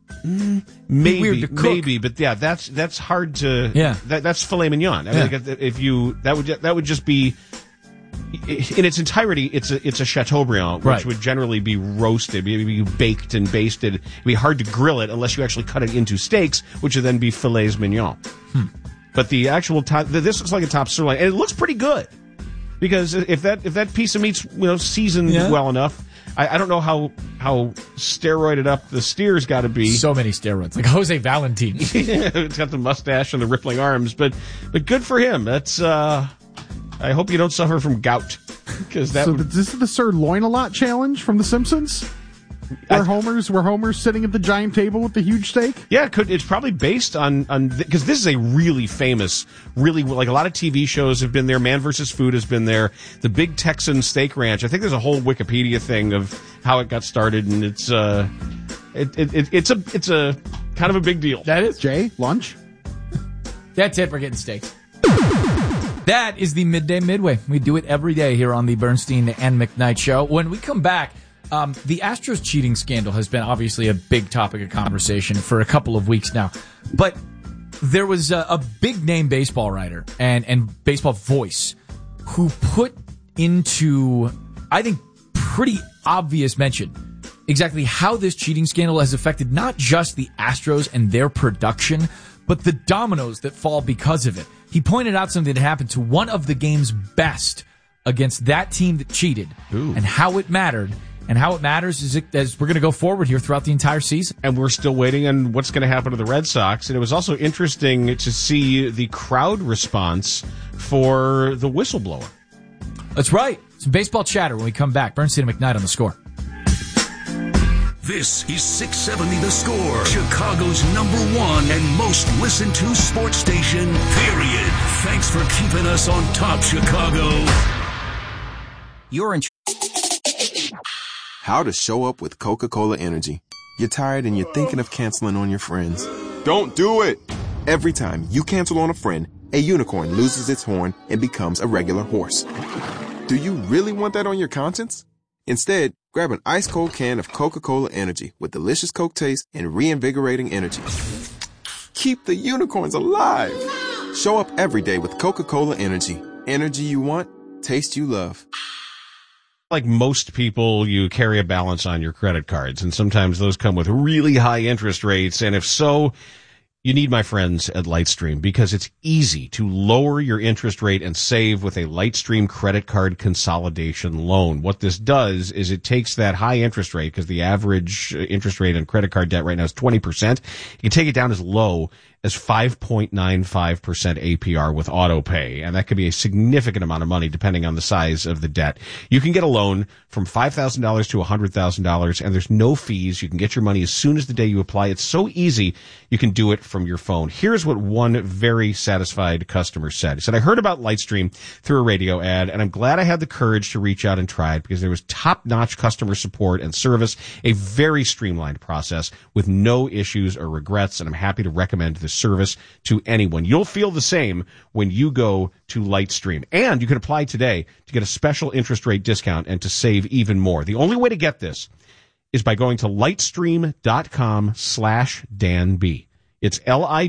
Maybe, but yeah, that's hard to. Yeah, that's filet mignon. I mean, if you that would just be in its entirety. It's a Chateaubriand, which would generally be roasted, be baked and basted. It'd be hard to grill it unless you actually cut it into steaks, which would then be filets mignon. But the actual this looks like a top sirloin, and it looks pretty good because if that piece of meat's seasoned well enough. I don't know how steroided up the steer's got to be. So many steroids, like Jose Valentin. It's got the mustache and the rippling arms, but good for him. That's I hope you don't suffer from gout, because this is the Sirloin-a-lot challenge from The Simpsons. Where Homer's sitting at the giant table with the huge steak? Yeah, it's probably based on because this is a really famous, like a lot of TV shows have been there. Man vs. Food has been there. The Big Texan Steak Ranch. I think there's a whole Wikipedia thing of how it got started, and it's a kind of a big deal. That is Jay lunch. That's it. We're getting steaks. That is the Midday Midway. We do it every day here on the Bernstein and McKnight Show. When we come back. The Astros cheating scandal has been obviously a big topic of conversation for a couple of weeks now. But there was a big name baseball writer and baseball voice who put into, I think, pretty obvious mention exactly how this cheating scandal has affected not just the Astros and their production, but the dominoes that fall because of it. He pointed out something that happened to one of the game's best against that team that cheated and how it mattered. And how it matters is as we're going to go forward here throughout the entire season. And we're still waiting on what's going to happen to the Red Sox. And it was also interesting to see the crowd response for the whistleblower. That's right. Some baseball chatter when we come back. Bernstein and McKnight on The Score. This is 670 The Score, Chicago's #1 and most listened to sports station, period. Thanks for keeping us on top, Chicago. You're in. How to show up with Coca-Cola Energy. You're tired and you're thinking of canceling on your friends. Don't do it! Every time you cancel on a friend, a unicorn loses its horn and becomes a regular horse. Do you really want that on your conscience? Instead, grab an ice-cold can of Coca-Cola Energy with delicious Coke taste and reinvigorating energy. Keep the unicorns alive! Show up every day with Coca-Cola Energy. Energy you want, taste you love. Like most people, you carry a balance on your credit cards, and sometimes those come with really high interest rates. And if so, you need my friends at Lightstream, because it's easy to lower your interest rate and save with a Lightstream credit card consolidation loan. What this does is it takes that high interest rate, because the average interest rate on credit card debt right now is 20%. You can take it down as low as 5.95% APR with auto pay, and that could be a significant amount of money depending on the size of the debt. You can get a loan from $5,000 to $100,000, and there's no fees. You can get your money as soon as the day you apply. It's so easy, you can do it from your phone. Here's what one very satisfied customer said. He said, I heard about Lightstream through a radio ad, and I'm glad I had the courage to reach out and try it, because there was top-notch customer support and service, a very streamlined process with no issues or regrets, and I'm happy to recommend this a service to anyone. You'll feel the same when you go to Lightstream. And you can apply today to get a special interest rate discount and to save even more. The only way to get this is by going to lightstream.com/DanB. It's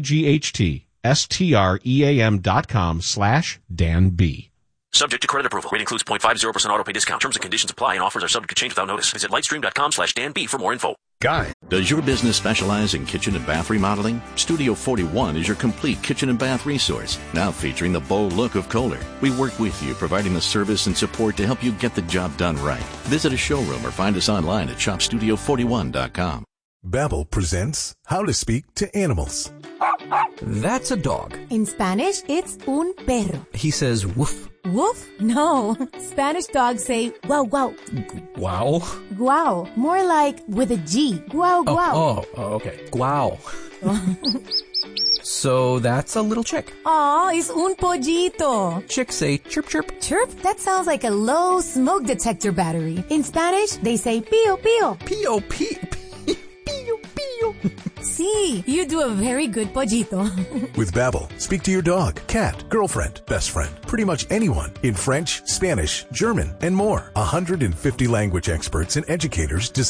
lightstream.com/DanB. Subject to credit approval. Rate includes 0.50% auto pay discount. Terms and conditions apply, and offers are subject to change without notice. Visit lightstream.com/DanB for more info. Guy. Does your business specialize in kitchen and bath remodeling? Studio 41 is your complete kitchen and bath resource, now featuring the bold look of Kohler. We work with you, providing the service and support to help you get the job done right. Visit a showroom or find us online at shopstudio41.com. Babbel presents How to Speak to Animals. That's a dog. In Spanish, it's un perro. He says woof. Woof? No. Spanish dogs say wow, wow. Wow? Guau. More like with a G. Guau, guau. Oh, okay. Guau. So that's a little chick. Aw, it's un pollito. Chicks say chirp, chirp. Chirp? That sounds like a low smoke detector battery. In Spanish, they say pío, pío. Pío, pío. Sí, you do a very good pollito. With Babbel, speak to your dog, cat, girlfriend, best friend, pretty much anyone in French, Spanish, German, and more. 150 language experts and educators